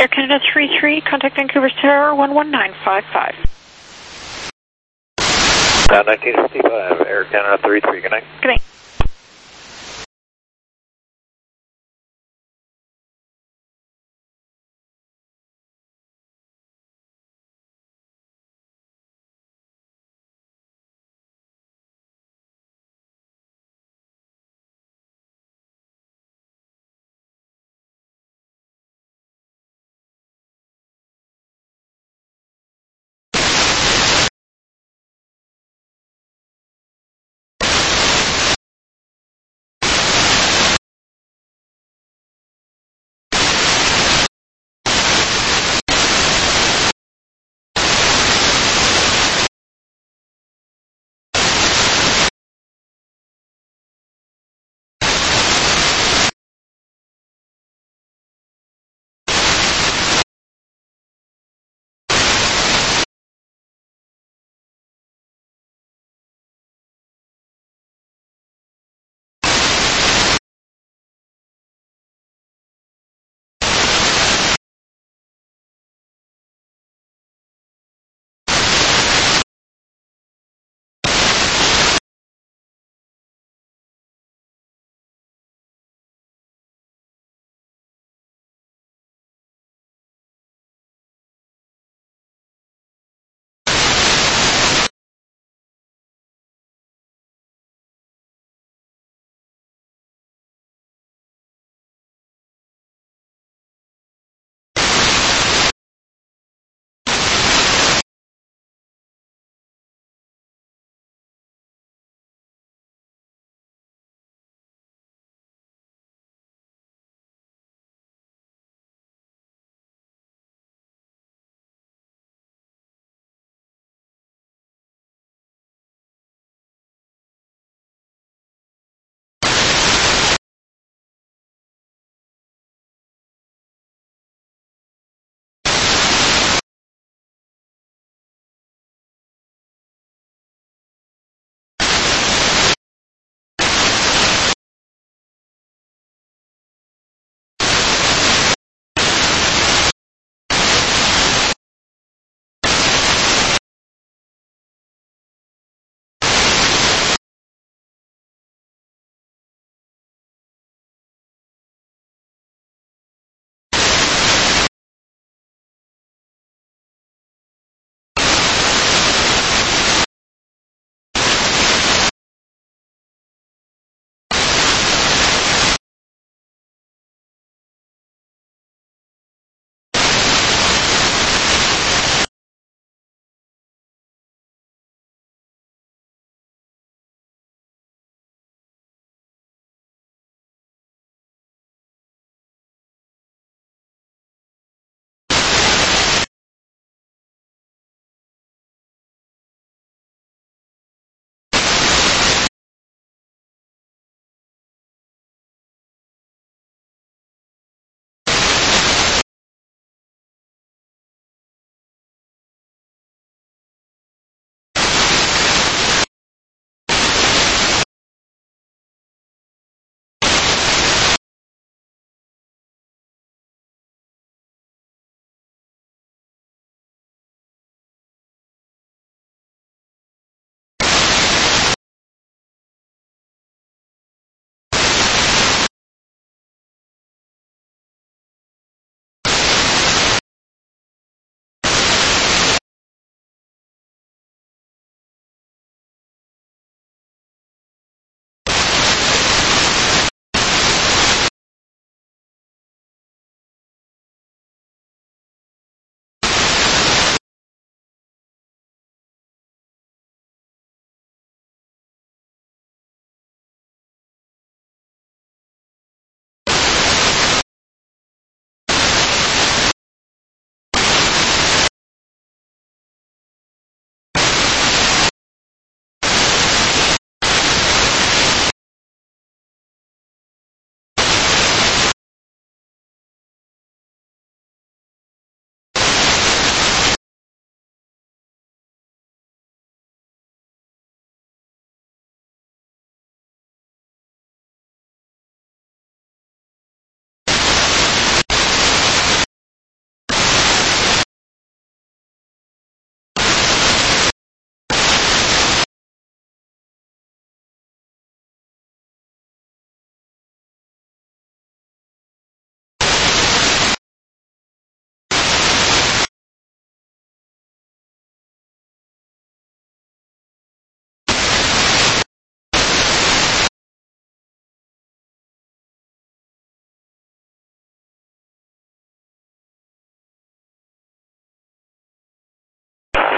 Air Canada 33, contact Vancouver Tower 11955. 1955, Air Canada 33, good night. Good night.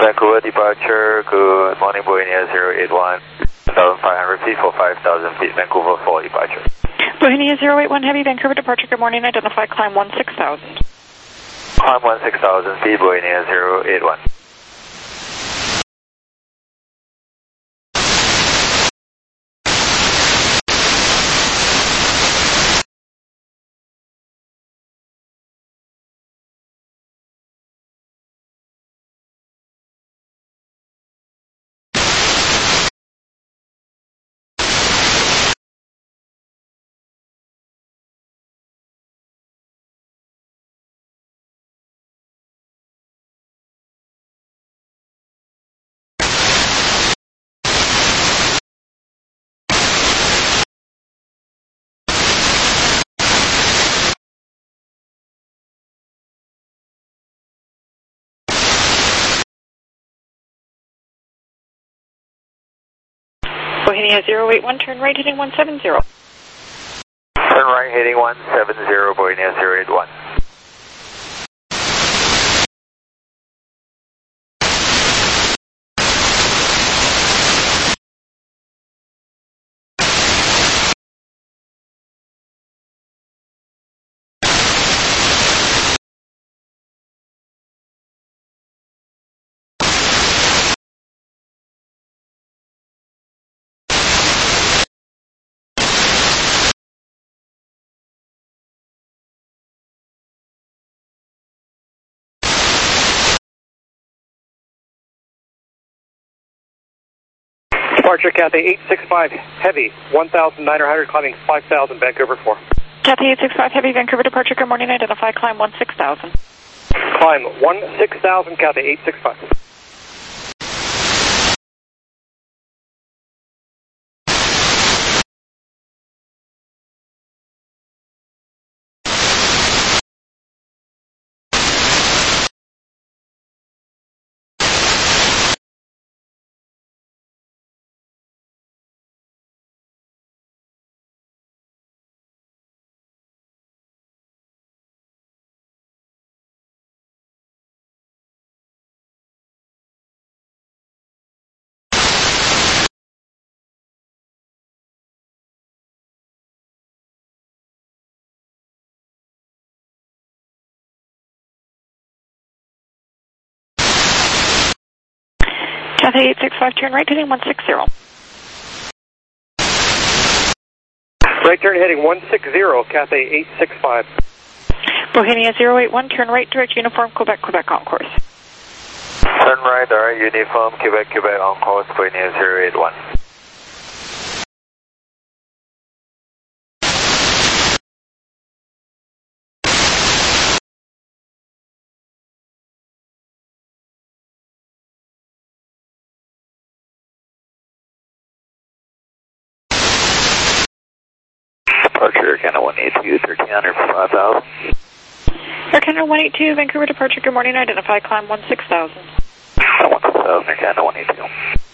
Vancouver departure, good morning, Boeing 081, 1,500 feet for 5,000 feet, Vancouver for departure. Bohemia 081 Heavy, Vancouver departure, good morning, identify climb 16,000. Climb 16,000 feet, Boeing 081. Bohemia 081, turn right heading 170. Turn right heading 170, Boeing 081. Departure Cathay 865 Heavy, 1,900 climbing 5,000, Vancouver 4. Cathay 865 Heavy, Vancouver departure, good morning, identify climb 16,000. Climb 16,000, Cathay 865. Cathay 865, turn right heading 160. Right turn heading 160, Cathay 865. Bohemia 081, turn right direct uniform, Quebec, Quebec on course. Turn right, direct uniform, Quebec, Quebec on course, Boeing 081. Departure Canada 182, 1300 for 5,000. Air Canada 182, Vancouver departure, good morning, identify climb 16,000. 16,000, Air Canada 182.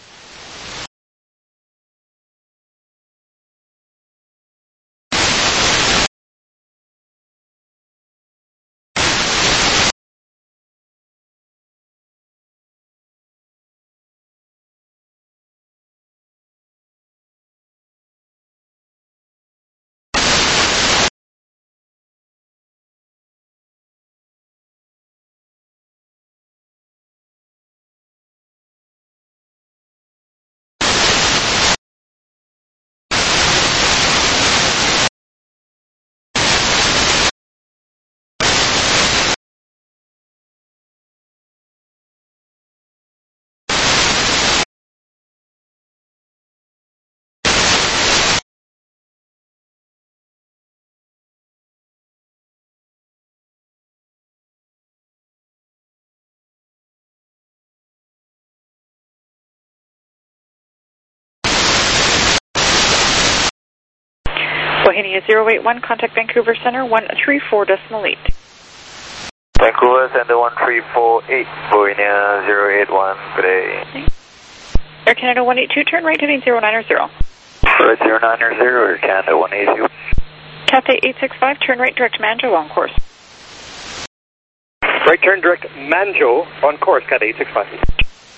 Bohemia 081, contact Vancouver Center 134.8. Vancouver Center 1348, Boeing 081, good day. Air Canada 182, turn right heading 090. Right 090, Air Canada 182. Cathay 865, turn right direct Manjo on course. Right turn direct Manjo on course, Cathay 865.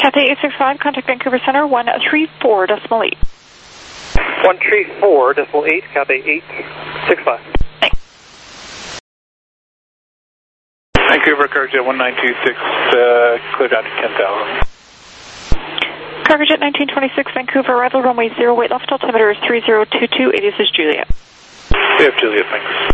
Cathay 865, contact Vancouver Center 134.8. 134.8, Cathay 865. Vancouver, Cargojet 1926, clear down to 10,000. Cargojet 1926, Vancouver, arrival runway 0, weight left, altimeter is 3022, this is Juliet. We have Juliet, thanks.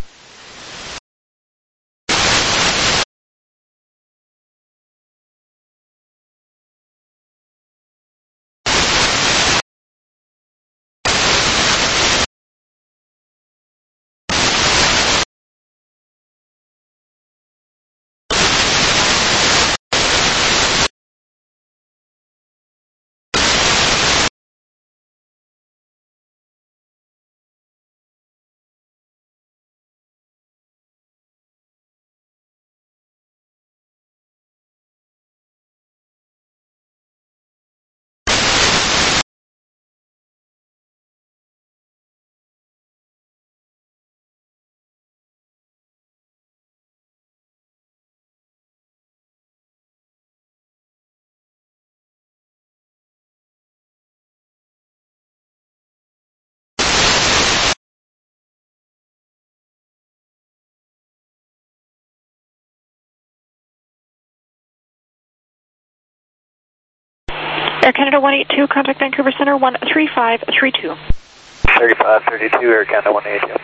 Air Canada 182, contact Vancouver Center 13532. 3532, Air Canada 182.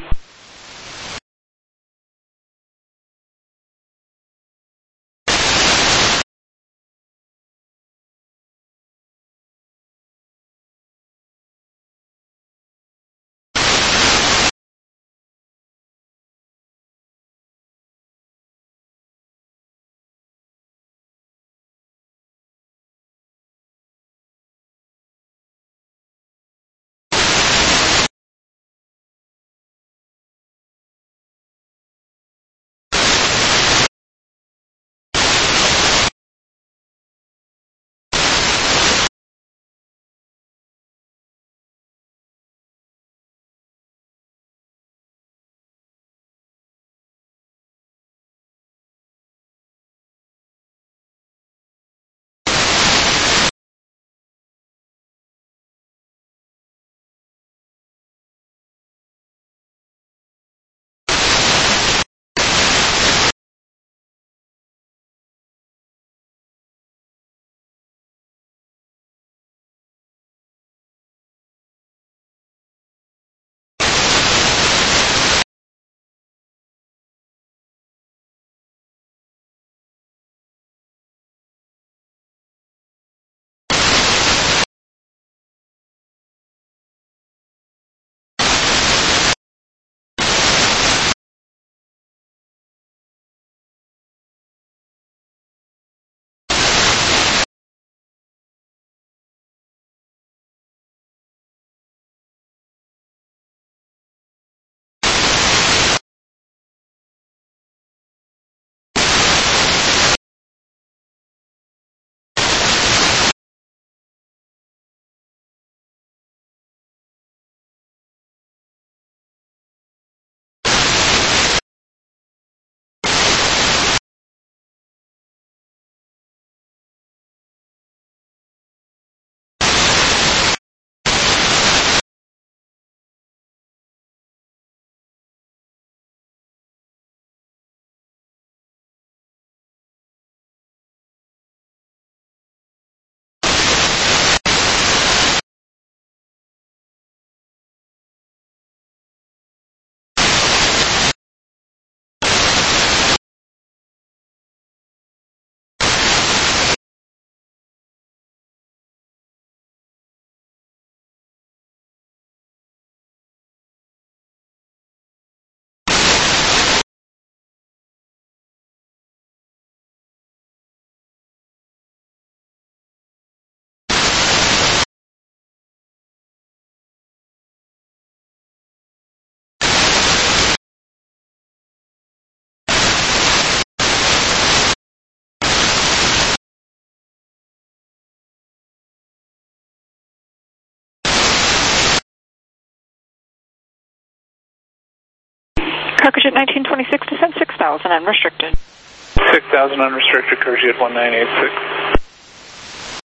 Cargojet 1926, descend 6,000 unrestricted. 6,000 unrestricted, Cargojet 1986.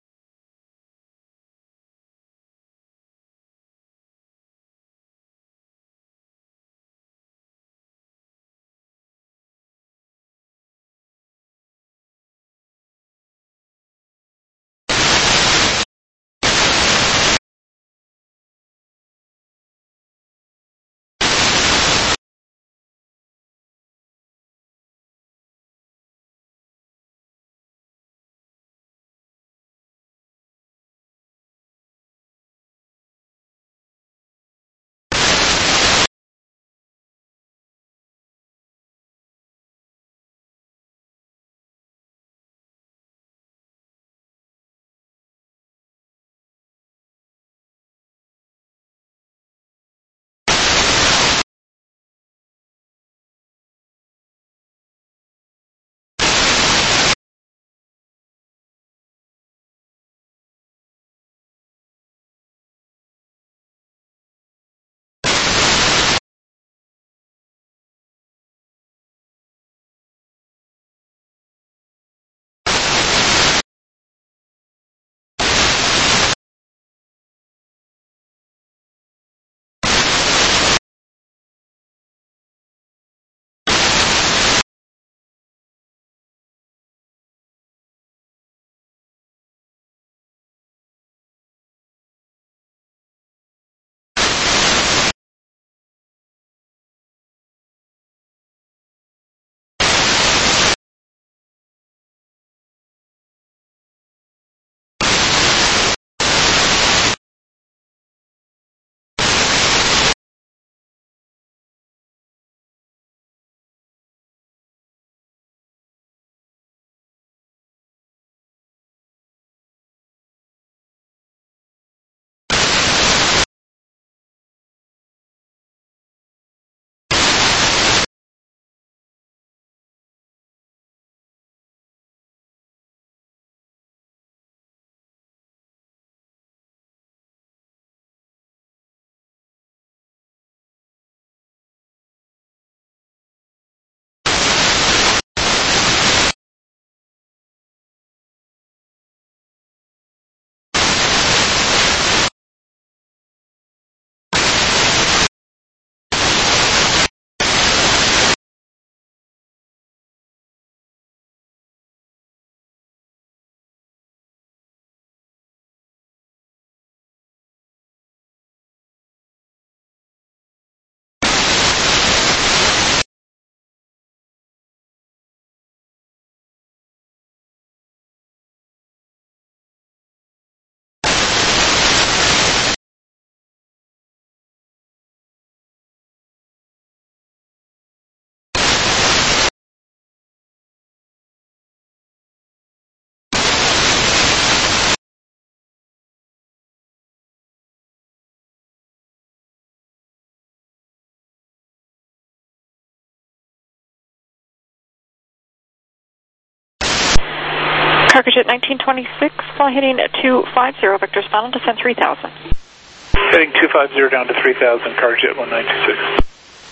Cargo Jet 1926, fly heading 250, vectors final, descend 3000. Heading 250 down to 3000, Cargo Jet 1926.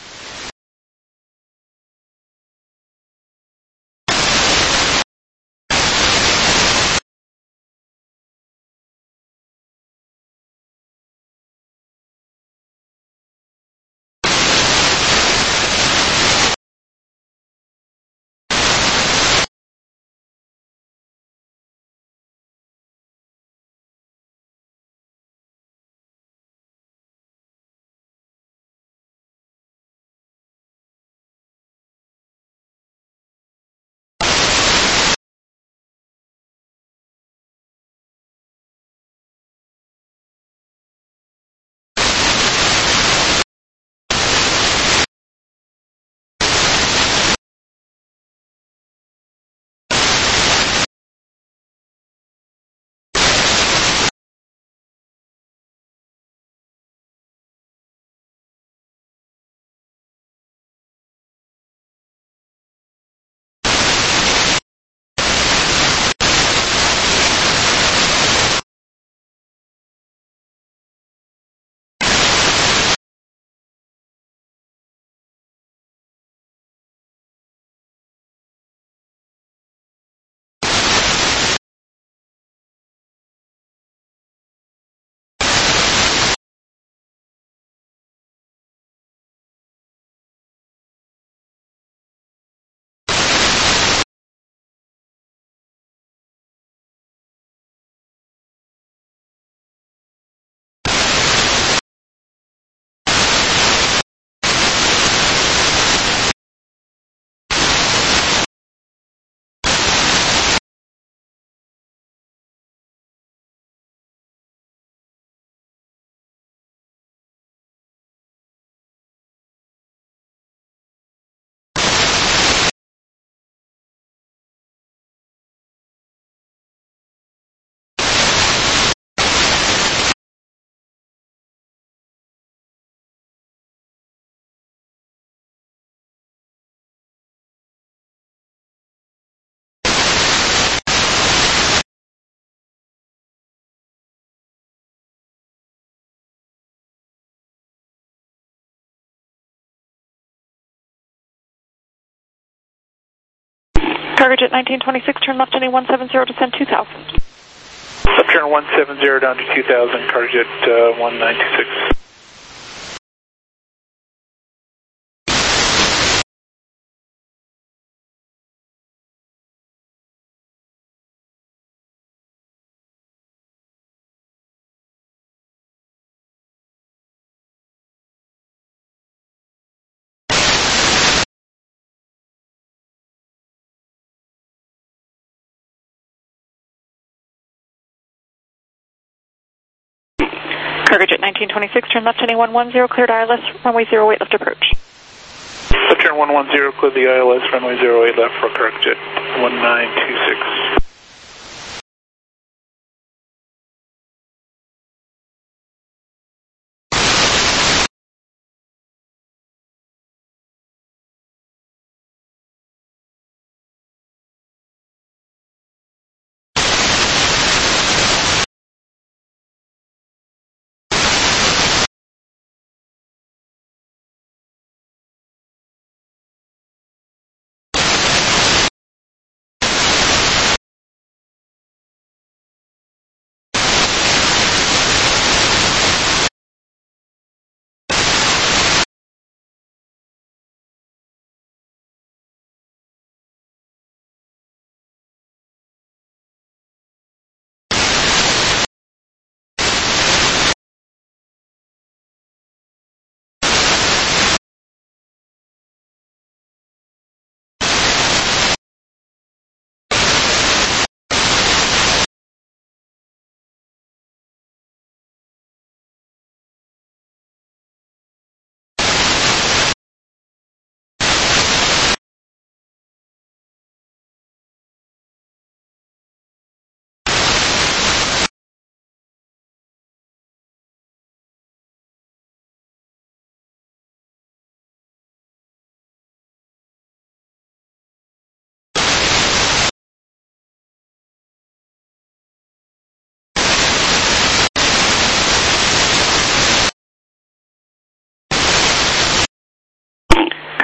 Cargo Jet 1926, turn left heading 170, descend 2000. Left turn 170 down to 2000, Cargo Jet 1926. Cargo Jet 1926, turn left heading 110, cleared ILS, runway 08 left approach. Left turn 110, clear the ILS, runway 08 left for Cargo Jet 1926.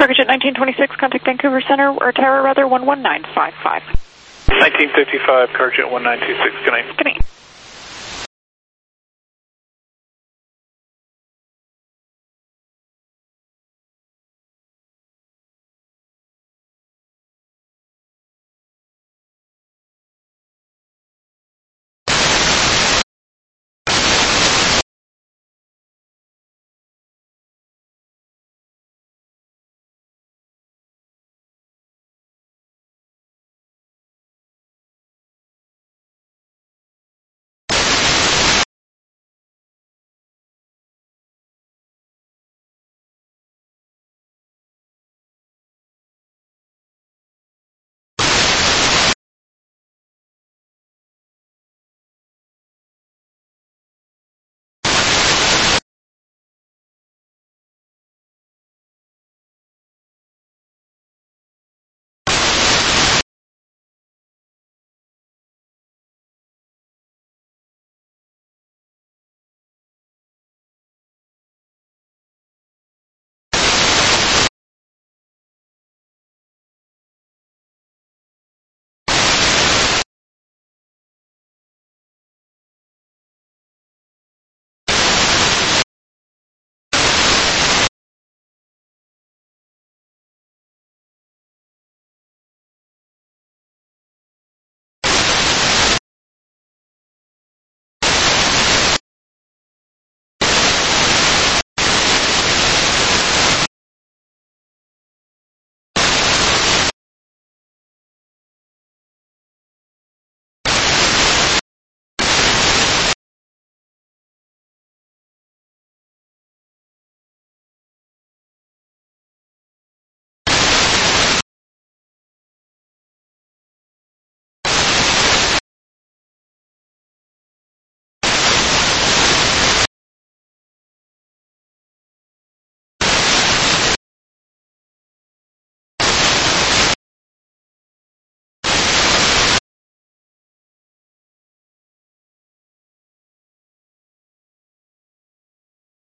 Cargojet 1926, contact Vancouver Center, or Tower rather, 11955. 1955, Cargojet 1926, good night. Good night.